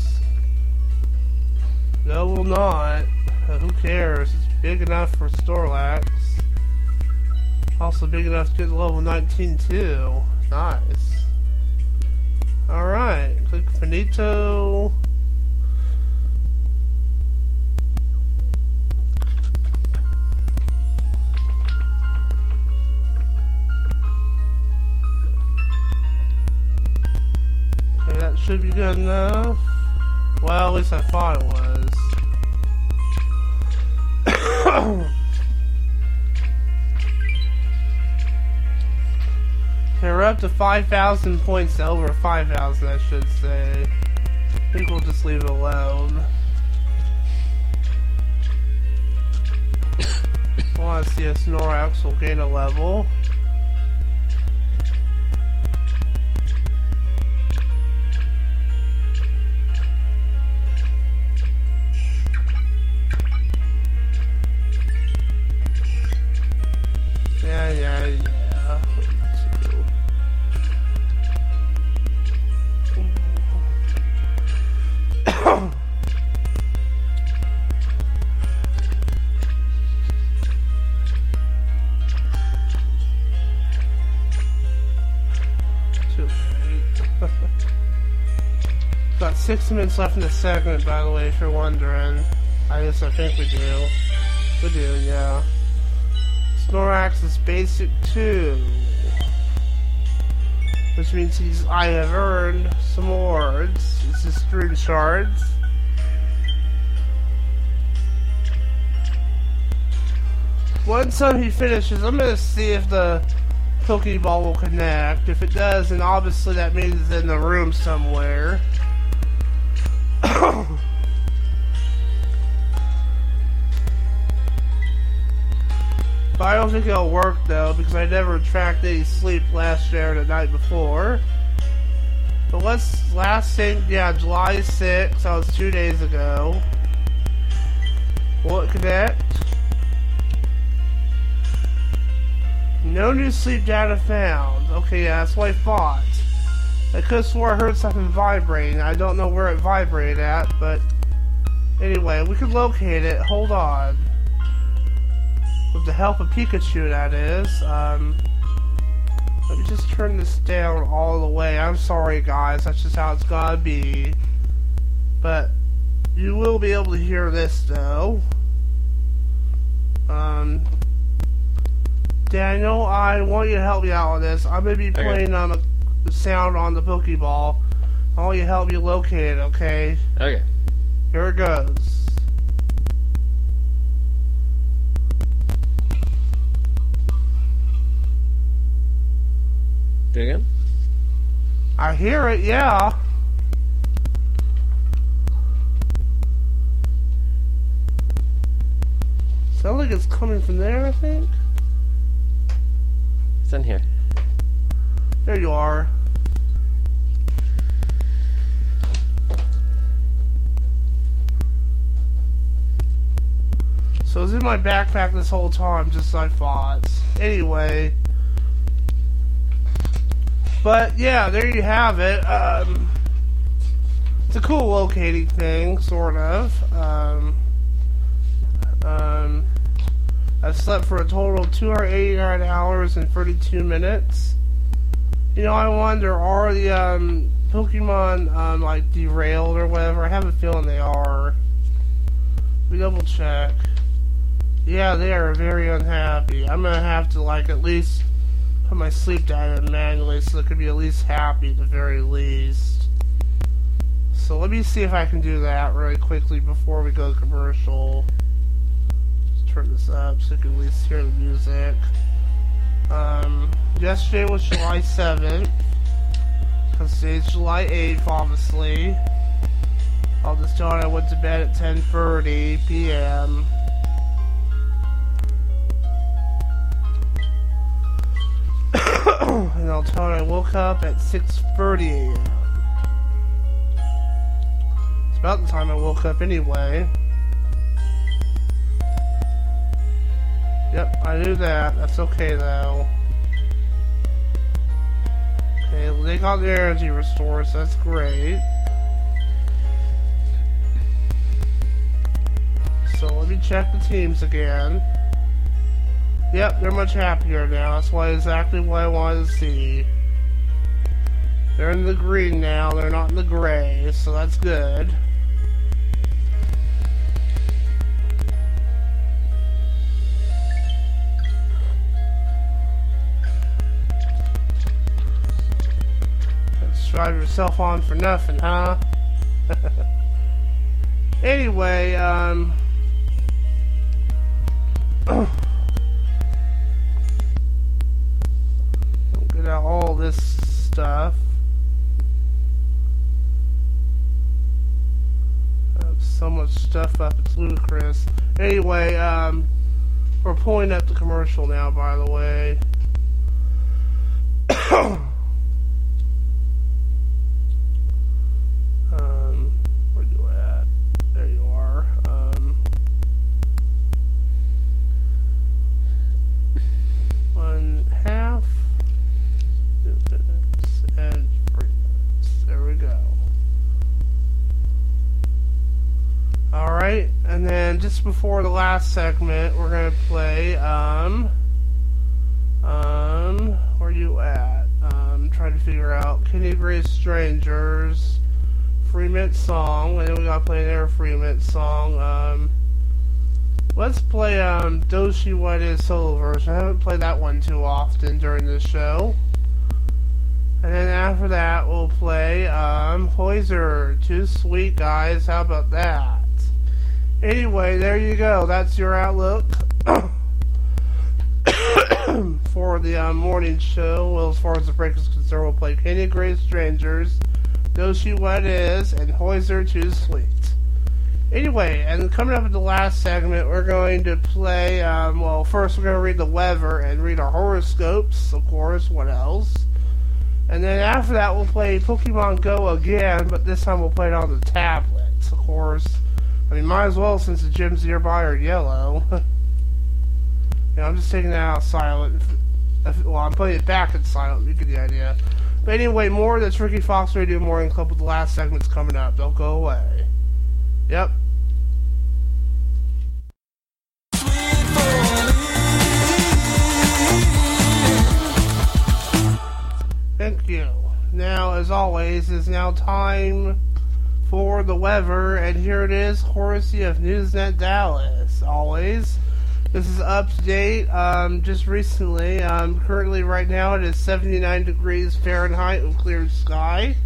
No, will not. Uh, who cares? It's big enough for Snorlax. Also big enough to get to level nineteen too. Nice. Alright. Click Finito. Okay, that should be good enough. Well, at least I thought it was. Okay, we're up to five thousand points, over five thousand I should say. I think we'll just leave it alone. I want to see if Snorlax will gain a level. Yeah, yeah, yeah. Got six minutes left in the segment, by the way, if you're wondering. I guess I think we do. We do, yeah. Snorlax is basic two, which means he's I have earned some awards. It's his stream shards. Once um, he finishes, I'm gonna see if the Pokeball will connect. If it does, then obviously that means it's in the room somewhere. But I don't think it'll work though, because I never tracked any sleep last year or the night before. But let's last thing, yeah, July sixth, that was two days ago. Will it connect? No new sleep data found. Okay, yeah, that's what I thought. I could have swore I heard something vibrating. I don't know where it vibrated at, but anyway, we can locate it. Hold on. With the help of Pikachu, that is. Um, let me just turn this down all the way. I'm sorry, guys. That's just how it's gotta be. But you will be able to hear this, though. Um, Daniel, I want you to help me out on this. I'm gonna be playing on okay. um, the sound on the Pokeball. I want you to help me locate it, okay? Okay. Here it goes. Do it again? I hear it, yeah. Sounds like it's coming from there, I think. It's in here. There you are. So it was in my backpack this whole time, just as I thought. Anyway. But yeah, there you have it. Um, it's a cool locating thing, sort of. Um, um, I slept for a total of two hundred eighty-nine hours and thirty-two minutes. You know, I wonder, are the um, Pokemon um, like derailed or whatever? I have a feeling they are. Let me double check. Yeah, they are very unhappy. I'm gonna have to like at least put my sleep data in manually so it could be at least happy at the very least. So let me see if I can do that really quickly before we go to commercial. Just turn this up so you can at least hear the music. Um, yesterday was July seventh. Because today's July eighth, obviously. I'll just tell you I went to bed at ten thirty p m And I'll tell you I woke up at six thirty a m about the time I woke up anyway. Yep, I knew that. That's okay though. Okay, they got the energy restore, so that's great. So let me check the teams again. Yep, they're much happier now. That's why exactly what I wanted to see. They're in the green now, they're not in the gray, so that's good. Let's drive yourself on for nothing, huh? Anyway, um... get out all this stuff. So much stuff up, it's ludicrous. Anyway, um, we're pulling up the commercial now, by the way. um, where you at? There you are. Um, one half, two minutes, and three minutes. There we go. Alright, and then just before the last segment, we're gonna play, um, um, where you at? Um, trying to figure out Kenny Gray's Strangers, Freemint song, and then we gotta play another Freemint song. Um, let's play, um, Doshi What Is solo version. I haven't played that one too often during this show. And then after that, we'll play, um, Hoiser, Too Sweet, guys. How about that? Anyway, there you go. That's your outlook for the uh, morning show. Well, as far as the break is concerned, we'll play Kenny Gray's Strangers, Doshi What Is, and Hoiser Too Sweet. Anyway, and coming up in the last segment, we're going to play, um, well, first we're going to read the weather and read our horoscopes, of course. What else? And then after that, we'll play Pokemon Go again, but this time we'll play it on the tablets, of course. I mean, might as well since the gyms nearby are yellow. Yeah, I'm just taking that out silent. Well, I'm putting it back in silent. You get the idea. But anyway, more of the Tricky Fox Radio Morning Club with the last segments coming up. Don't go away. Yep. Thank you. Now, as always, it's now time for the weather, and here it is, courtesy of Newsnet Dallas. Always, this is up to date. Um, just recently, um, currently right now it is seventy-nine degrees Fahrenheit with clear sky.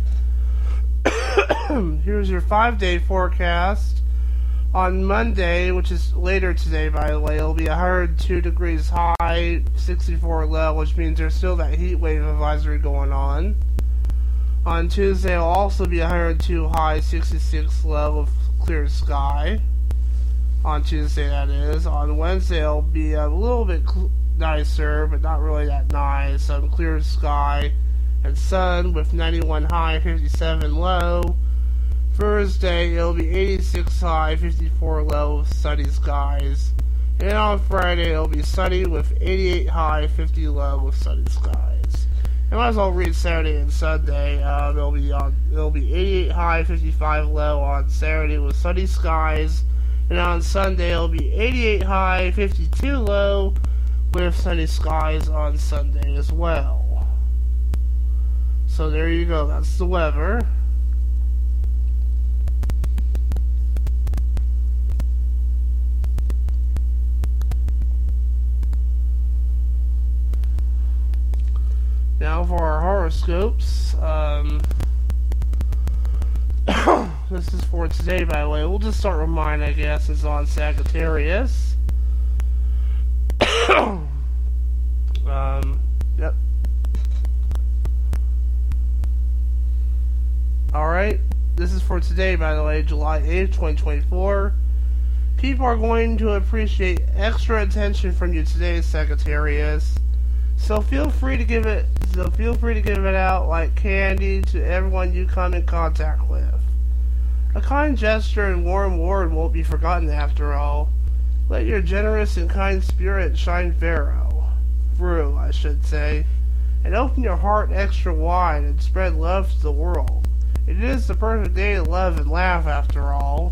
Here's your five-day forecast. On Monday, which is later today, by the way, it'll be one hundred two degrees high, sixty-four low, which means there's still that heat wave advisory going on. On Tuesday, it'll also be one hundred two high, sixty-six low with clear sky. On Tuesday, that is. On Wednesday, it'll be a little bit cl- nicer, but not really that nice. Some clear sky and sun with ninety-one high, fifty-seven low. Thursday, it'll be eighty-six high, fifty-four low, sunny skies. And on Friday, it'll be sunny with eighty-eight high, fifty low with sunny skies. I might as well read Saturday and Sunday. Um, it'll be on. It'll be eighty-eight high, fifty-five low on Saturday with sunny skies, and on Sunday it'll be eighty-eight high, fifty-two low with sunny skies on Sunday as well. So there you go. That's the weather. Now for our horoscopes. Um, this is for today, by the way. We'll just start with mine, I guess. It's on Sagittarius. um, yep. Alright. This is for today, by the way, July eighth, twenty twenty-four. People are going to appreciate extra attention from you today, Sagittarius. So feel free to give it. So feel free to give it out like candy to everyone you come in contact with. A kind gesture and warm word won't be forgotten after all. Let your generous and kind spirit shine through, through, I should say, and open your heart extra wide and spread love to the world. It is the perfect day to love and laugh after all.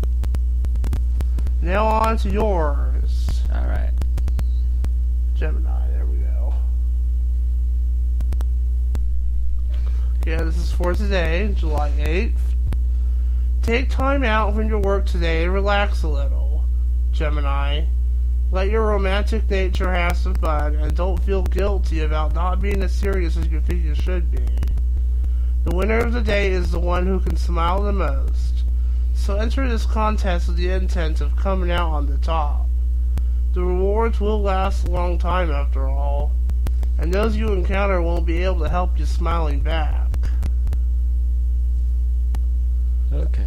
Now on to yours. Alright. Gemini, there we go. Okay, this is for today, July eighth. Take time out from your work today and relax a little, Gemini. Let your romantic nature have some fun and don't feel guilty about not being as serious as you think you should be. The winner of the day is the one who can smile the most. So enter this contest with the intent of coming out on the top. The rewards will last a long time after all, and those you encounter won't be able to help you smiling back. Okay.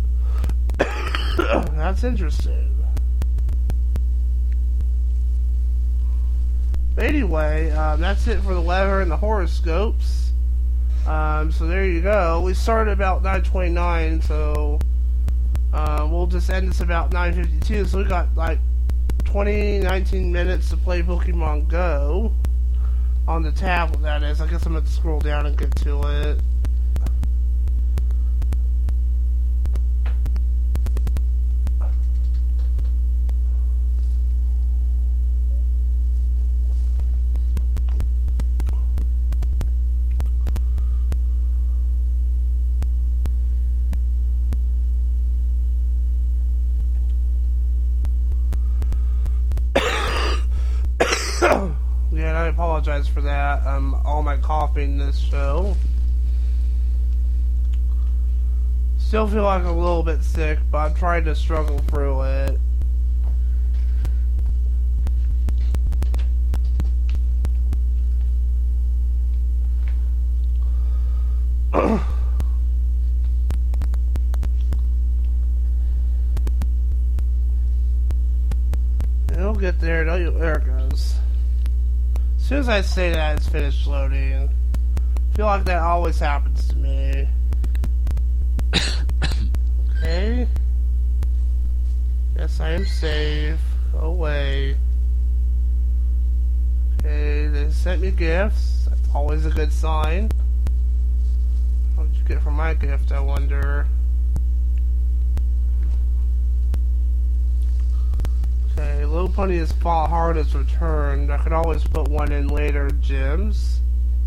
That's interesting. But anyway, um, that's it for the weather and the horoscopes. Um, so there you go. We started about nine twenty-nine, so uh, we'll just end this about nine fifty-two. So we got like twenty, nineteen minutes to play Pokemon Go on the tablet, that is. I guess I'm going to scroll down and get to it. Yeah, and I apologize for that. Um, all my coughing this show. Still feel like I'm a little bit sick, but I'm trying to struggle through it. It'll get there. Don't you? There it goes. As soon as I say that, it's finished loading. I feel like that always happens to me. Okay. Yes, I am safe. Go away. Okay, they sent me gifts. That's always a good sign. What did you get from my gift, I wonder? Okay, Little Pony has fought hard has returned. I could always put one in later, gyms.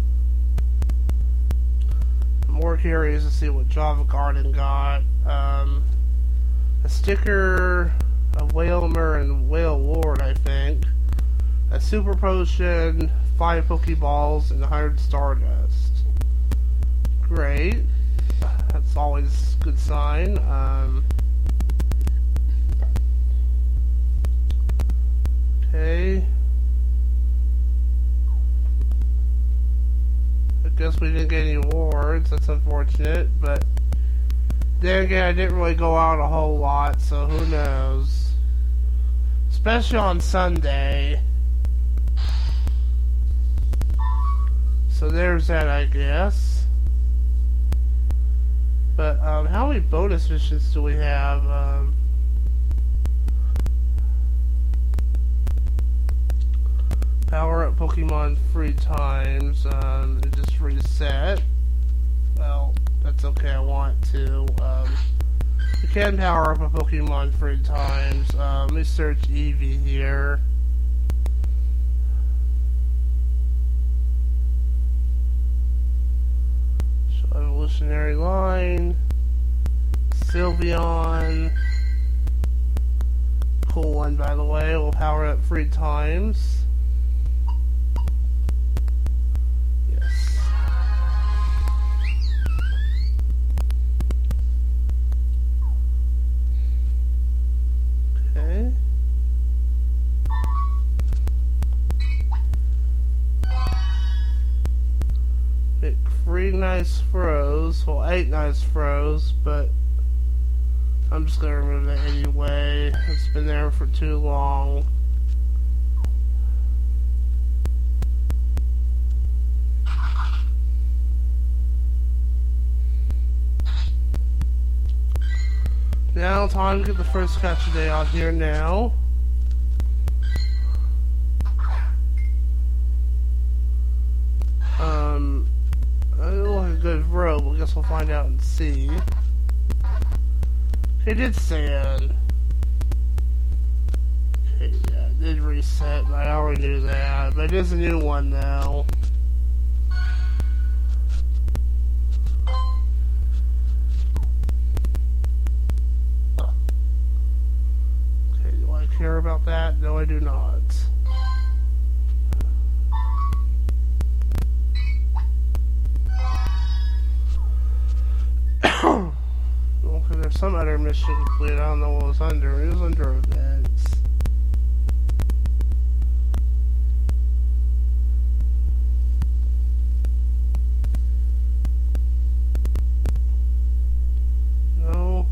I'm more curious to see what Java Garden got. Um, a sticker, a Whalmer and Whale Lord, I think. A Super Potion, five Pokeballs, and one hundred Stardust. Great. That's always a good sign. Um... Okay. I guess we didn't get any awards. That's unfortunate, but then again, I didn't really go out a whole lot, so who knows? Especially on Sunday. So there's that, I guess. But um, how many bonus missions do we have? Um, Power up Pokemon three times. Um, it just reset. Well, that's okay. I want to. Um, you can power up a Pokemon three times. Um, let me search Eevee here. So evolutionary line. Sylveon. Cool one, by the way. We'll power up three times. Okay. Pick three nice throws, well, eight nice throws, but I'm just gonna remove that anyway. It's been there for too long. Now, time to get the first catch of the day out here now. Um, it looks like a good rope. I guess we'll find out and see. It did sand. Okay, yeah, it did reset, but I already knew that. But it is a new one now. Okay, do I care about that? No, I do not. Okay, there's some other mission complete. I don't know what was under. It was under events. No.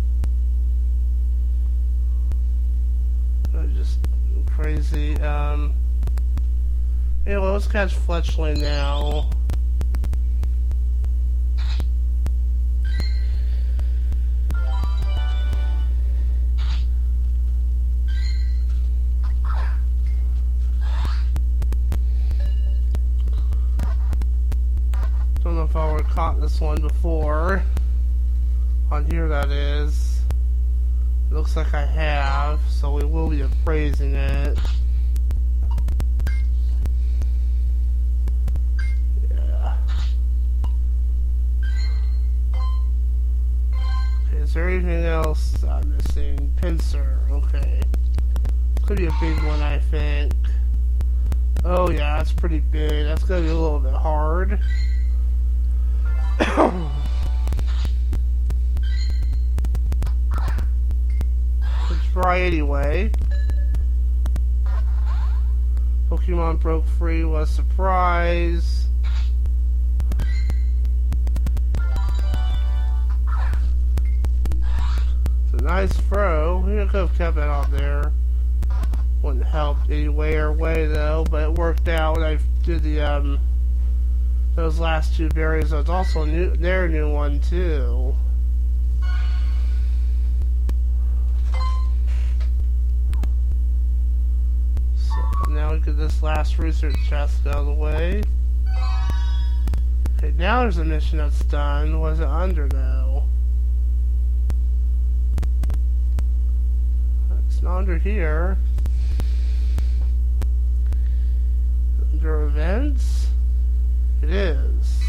That's just crazy. Um. Anyway, let's catch Fletchling now. Don't know if I would have caught this one before. On here, that is. Looks like I have, so we will be appraising it. Yeah. Okay, is there anything else I'm missing? Pincer, okay. Could be a big one, I think. Oh yeah, that's pretty big. That's gonna be a little bit hard. Let's try anyway. Pokemon broke free was a surprise. It's a nice throw. We could have kept it out there. Wouldn't help any way or way though, but it worked out when I did the um those last two berries. There's also a new, their new one too. So now we get this last research chest out of the way. Okay, now there's a mission that's done. What is it under though? It's not under here. Under events? It is.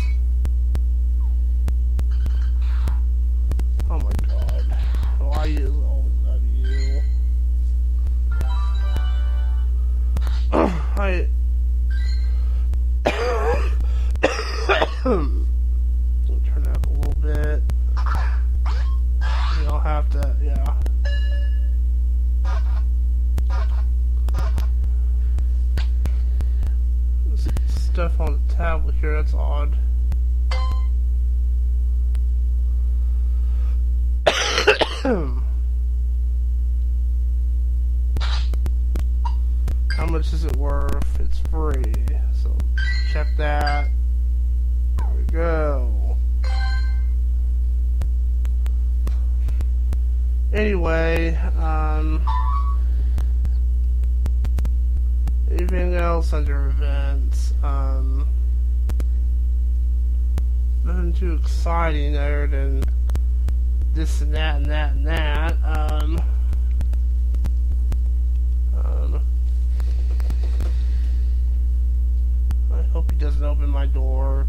Oh my god. Why you always love you? I turn that up a little bit. You'll have to, yeah. Stuff on the tablet here, that's odd. How much is it worth? It's free. So check that. There we go. Anyway, um anything else under events? Um, nothing too exciting other than this and that and that and that. Um, um, I hope he doesn't open my door.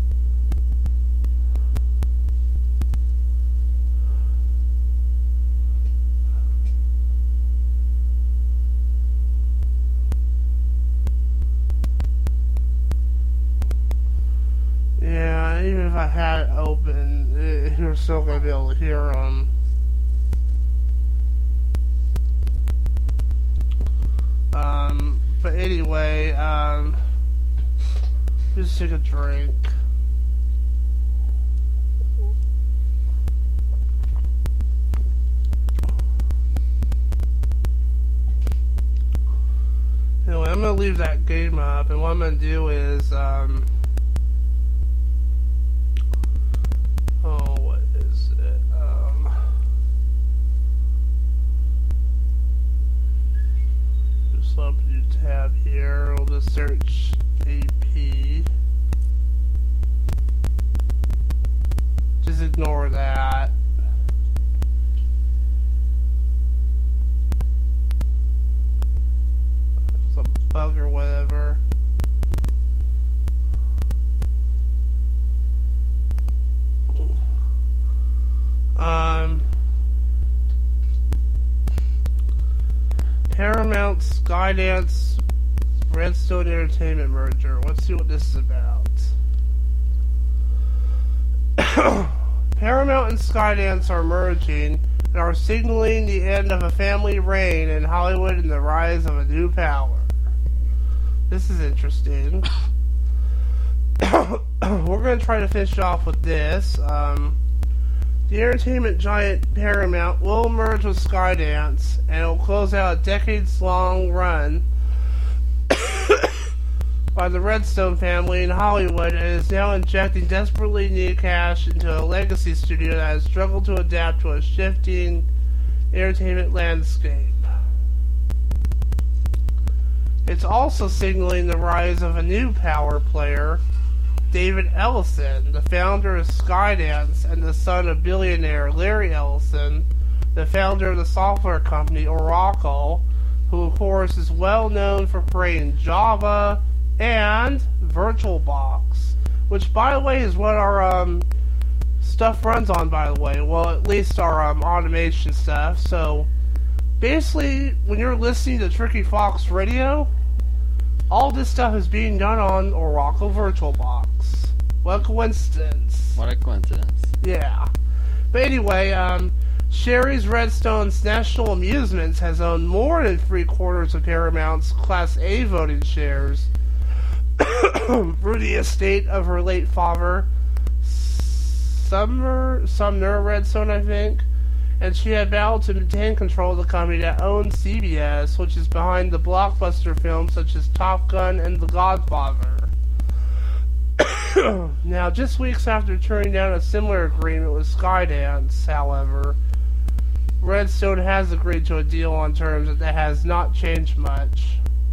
Yeah, even if I had it open, it, you're still gonna be able to hear them. Um, but anyway, um, just take a drink. Anyway, I'm gonna leave that game up, and what I'm gonna do is, um, oh, what is it? Um, Paramount Skydance Redstone Entertainment merger. Let's see what this is about. Paramount and Skydance are merging and are signaling the end of a family reign in Hollywood and the rise of a new power. This is interesting. We're going to try to finish off with this. Um, the entertainment giant Paramount will merge with Skydance, and it will close out a decades-long run by the Redstone family in Hollywood, and is now injecting desperately needed cash into a legacy studio that has struggled to adapt to a shifting entertainment landscape. It's also signaling the rise of a new power player, David Ellison, the founder of Skydance and the son of billionaire Larry Ellison, the founder of the software company Oracle, who of course is well known for creating Java and VirtualBox, which by the way is what our um, stuff runs on, by the way. Well, at least our um, automation stuff. So basically, when you're listening to Tricky Fox Radio, all this stuff is being done on Oracle VirtualBox. What a coincidence. What a coincidence. Yeah. But anyway, um, Sherry's Redstone's National Amusements has owned more than three quarters of Paramount's Class A voting shares through the estate of her late father, Sumner, Sumner Redstone, I think. And she had vowed to maintain control of the company that owns C B S, which is behind the blockbuster films such as Top Gun and The Godfather. Now, just weeks after turning down a similar agreement with Skydance, however, Redstone has agreed to a deal on terms that has not changed much.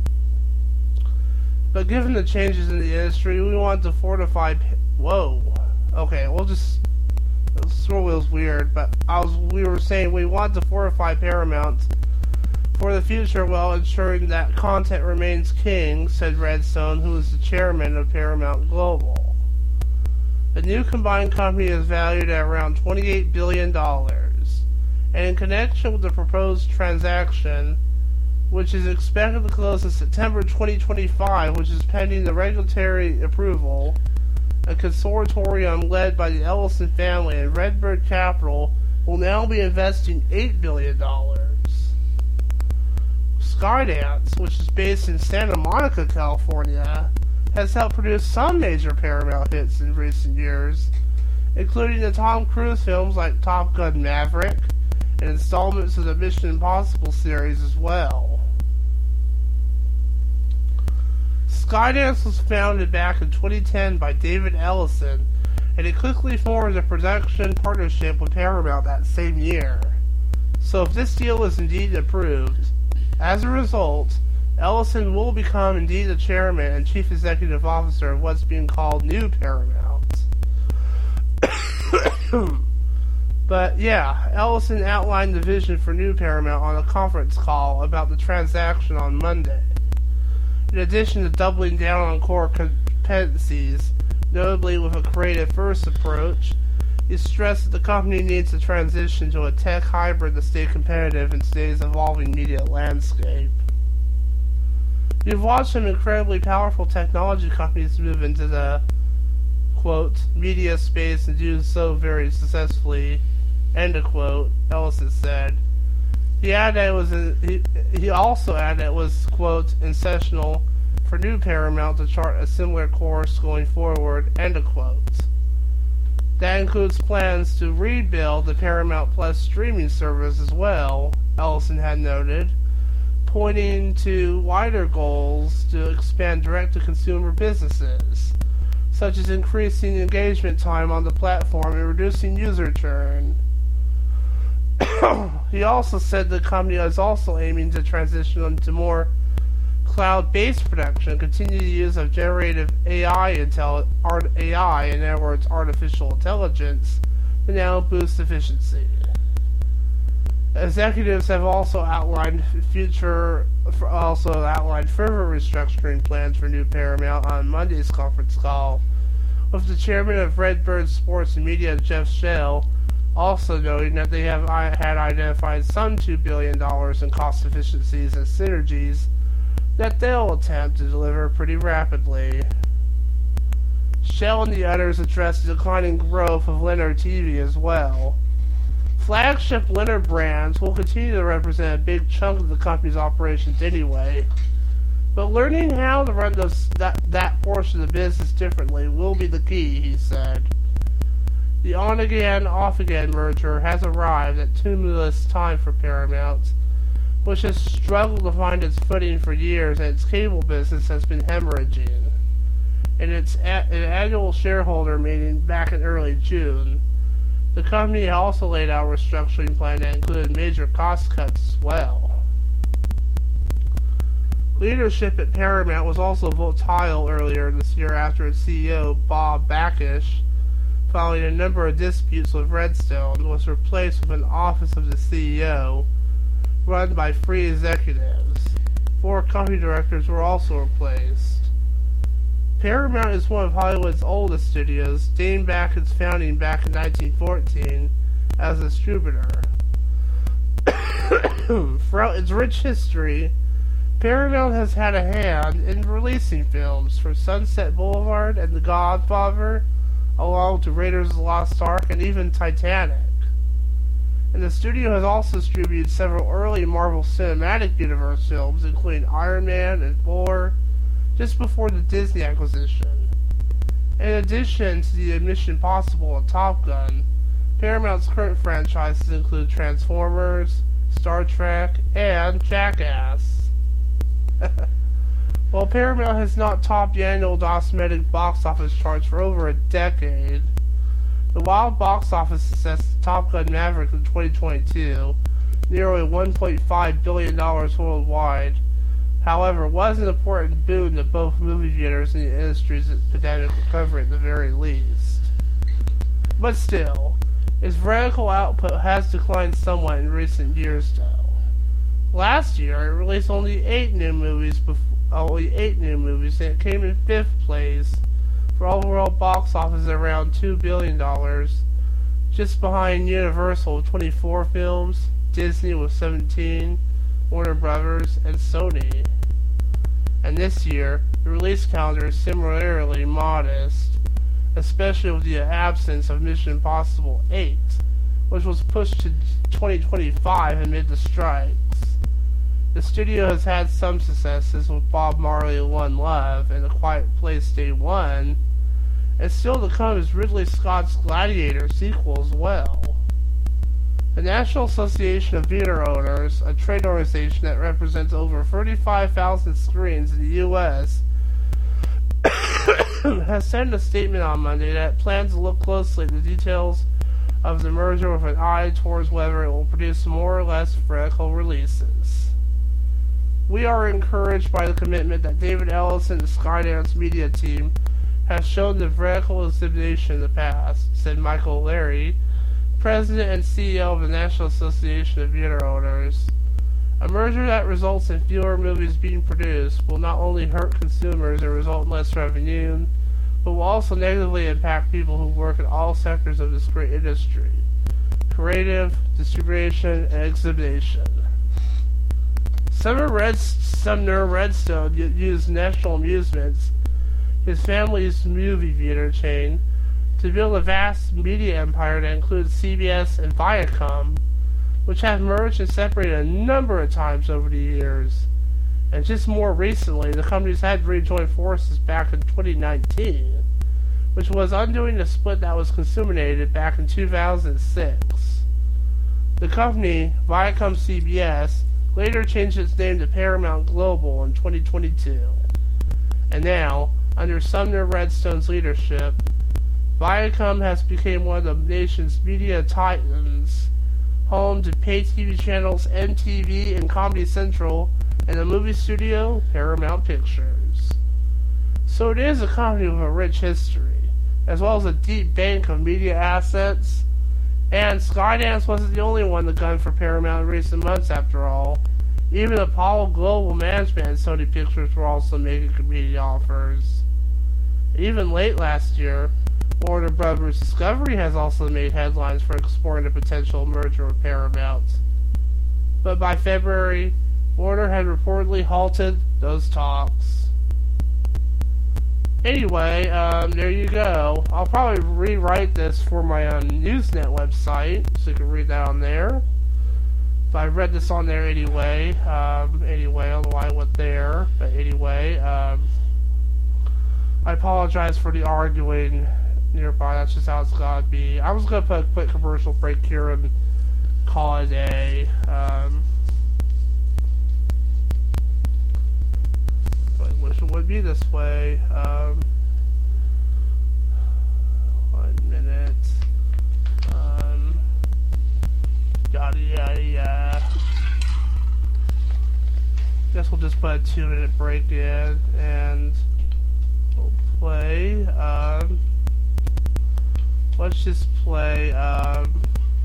But given the changes in the industry, we want to fortify... Whoa. Okay, we'll just... Scroll wheel's weird, but I was, we were saying we want to fortify Paramount for the future while ensuring that content remains king, said Redstone, who is the chairman of Paramount Global. The new combined company is valued at around twenty-eight billion dollars, and in connection with the proposed transaction, which is expected to close in September twenty twenty-five, which is pending the regulatory approval, a consortium led by the Ellison family and Redbird Capital will now be investing eight billion dollars. Skydance, which is based in Santa Monica, California, has helped produce some major Paramount hits in recent years, including the Tom Cruise films like Top Gun Maverick and installments of the Mission Impossible series as well. Skydance was founded back in twenty ten by David Ellison, and it quickly formed a production partnership with Paramount that same year. So if this deal is indeed approved, as a result, Ellison will become indeed the chairman and chief executive officer of what's being called New Paramount. But yeah, Ellison outlined the vision for New Paramount on a conference call about the transaction on Monday. In addition to doubling down on core competencies, notably with a creative-first approach, he stressed that the company needs to transition to a tech hybrid to stay competitive in today's evolving media landscape. You've watched some incredibly powerful technology companies move into the, quote, media space and do so very successfully, end of quote, Ellison said. He added that it was a, he, he also added that it was, quote, essential for New Paramount to chart a similar course going forward, end of quote. That includes plans to rebuild the Paramount Plus streaming service as well, Ellison had noted, pointing to wider goals to expand direct-to-consumer businesses, such as increasing engagement time on the platform and reducing user churn. He also said the company is also aiming to transition into more cloud-based production and continue the use of generative A I, intelli- art, A I, in other words, artificial intelligence, to now boost efficiency. Executives have also outlined future, also outlined further restructuring plans for New Paramount on Monday's conference call, with the chairman of Redbird Sports and Media, Jeff Shell, also noting that they have had identified some two billion dollars in cost efficiencies and synergies that they'll attempt to deliver pretty rapidly. Shell and the others address the declining growth of linear T V as well. Flagship linear brands will continue to represent a big chunk of the company's operations anyway, but learning how to run those, that, that portion of the business differently will be the key, he said. The on-again, off-again merger has arrived at tumultuous time for Paramount, which has struggled to find its footing for years, and its cable business has been hemorrhaging. In its a- an annual shareholder meeting back in early June, the company also laid out a restructuring plan that included major cost cuts as well. Leadership at Paramount was also volatile earlier this year after its C E O, Bob Bakish, following a number of disputes with Redstone, was replaced with an Office of the C E O, run by three executives. Four company directors were also replaced. Paramount is one of Hollywood's oldest studios, dating back its founding back in nineteen fourteen as a distributor. Throughout its rich history, Paramount has had a hand in releasing films for Sunset Boulevard and The Godfather, along with Raiders of the Lost Ark and even Titanic. And the studio has also distributed several early Marvel Cinematic Universe films, including Iron Man and Thor, just before the Disney acquisition. In addition to the Mission Impossible and Top Gun, Paramount's current franchises include Transformers, Star Trek, and Jackass. While Paramount has not topped the annual domestic box office charts for over a decade, the wild box office success of Top Gun Maverick in twenty twenty-two, nearly one point five billion dollars worldwide, however, was an important boon to both movie theaters and the industry's pandemic recovery at the very least. But still, its vertical output has declined somewhat in recent years though. Last year, it released only eight new movies, before, only eight new movies, and it came in fifth place for overall box office at around two billion dollars, just behind Universal with twenty-four films, Disney with seventeen, Warner Brothers, and Sony. And this year, the release calendar is similarly modest, especially with the absence of Mission Impossible eight, which was pushed to twenty twenty-five amid the strikes. The studio has had some successes with Bob Marley and One Love and A Quiet Place Day One, and still to come is Ridley Scott's Gladiator sequel as well. The National Association of Theater Owners, a trade organization that represents over thirty-five thousand screens in the U S, has sent a statement on Monday that it plans to look closely at the details of the merger with an eye towards whether it will produce more or less vertical releases. We are encouraged by the commitment that David Ellis and the Skydance media team has shown to vertical exhibition in the past, said Michael Larry, President and C E O of the National Association of Theater Owners. A merger that results in fewer movies being produced will not only hurt consumers and result in less revenue, but will also negatively impact people who work in all sectors of this great industry: creative, distribution, and exhibition. Sumner, Red, Sumner Redstone used National Amusements, his family's movie theater chain, to build a vast media empire that includes C B S and Viacom, which have merged and separated a number of times over the years. And just more recently, the companies had to rejoin forces back in twenty nineteen, which was undoing the split that was consummated back in two thousand six. The company, Viacom C B S, later changed its name to Paramount Global in twenty twenty-two. And now, under Sumner Redstone's leadership, Viacom has become one of the nation's media titans, home to pay T V channels M T V and Comedy Central, and the movie studio Paramount Pictures. So it is a company with a rich history, as well as a deep bank of media assets, and Skydance wasn't the only one to gun for Paramount in recent months after all. Even Apollo Global Management and Sony Pictures were also making media offers. Even late last year, Warner Brothers Discovery has also made headlines for exploring a potential merger with Paramount. But by February, Warner had reportedly halted those talks. Anyway, um, there you go. I'll probably rewrite this for my um, Newsnet website, so you can read that on there. But I read this on there anyway. Um, anyway, I don't know why I went there. But anyway, um, I apologize for the arguing nearby. That's just how it's gotta be. I was gonna put a quick commercial break here and call it a day. Um, but I wish it would be this way. Um, one minute. Um, yada yada yada. Guess we'll just put a two minute break in and we'll play. Um, let's just play. Um,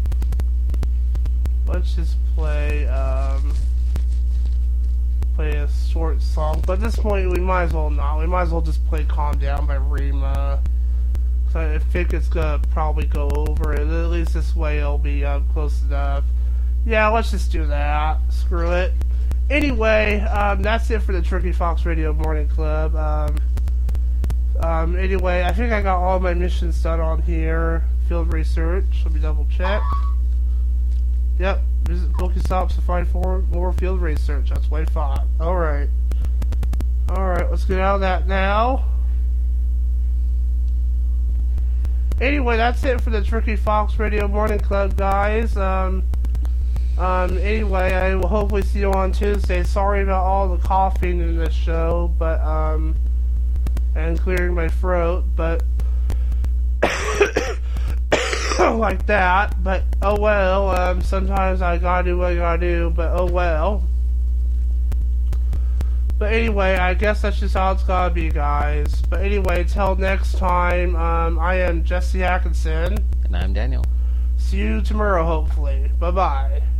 let's just play. Um, play a short song. But at this point, we might as well not. We might as well just play "Calm Down" by Rema. So I think it's gonna probably go over it. At least this way it'll be um, close enough. Yeah, let's just do that. Screw it. Anyway, um, that's it for the Tricky Fox Radio Morning Club. Um, um, anyway, I think I got all my missions done on here. Field research. Let me double check. Yep. Visit Pokestops to find for more field research. That's what I thought. Alright. Alright, let's get out of that now. Anyway, that's it for the Tricky Fox Radio Morning Club, guys. Um, um, anyway, I will hopefully see you on Tuesday. Sorry about all the coughing in this show, but, um, and clearing my throat, but, like that, but, oh well, um, sometimes I gotta do what I gotta do, but oh well. But anyway, I guess that's just how it's gotta be, guys. But anyway, till next time, um, I am Jesse Atkinson. And I'm Daniel. See you tomorrow, hopefully. Bye-bye.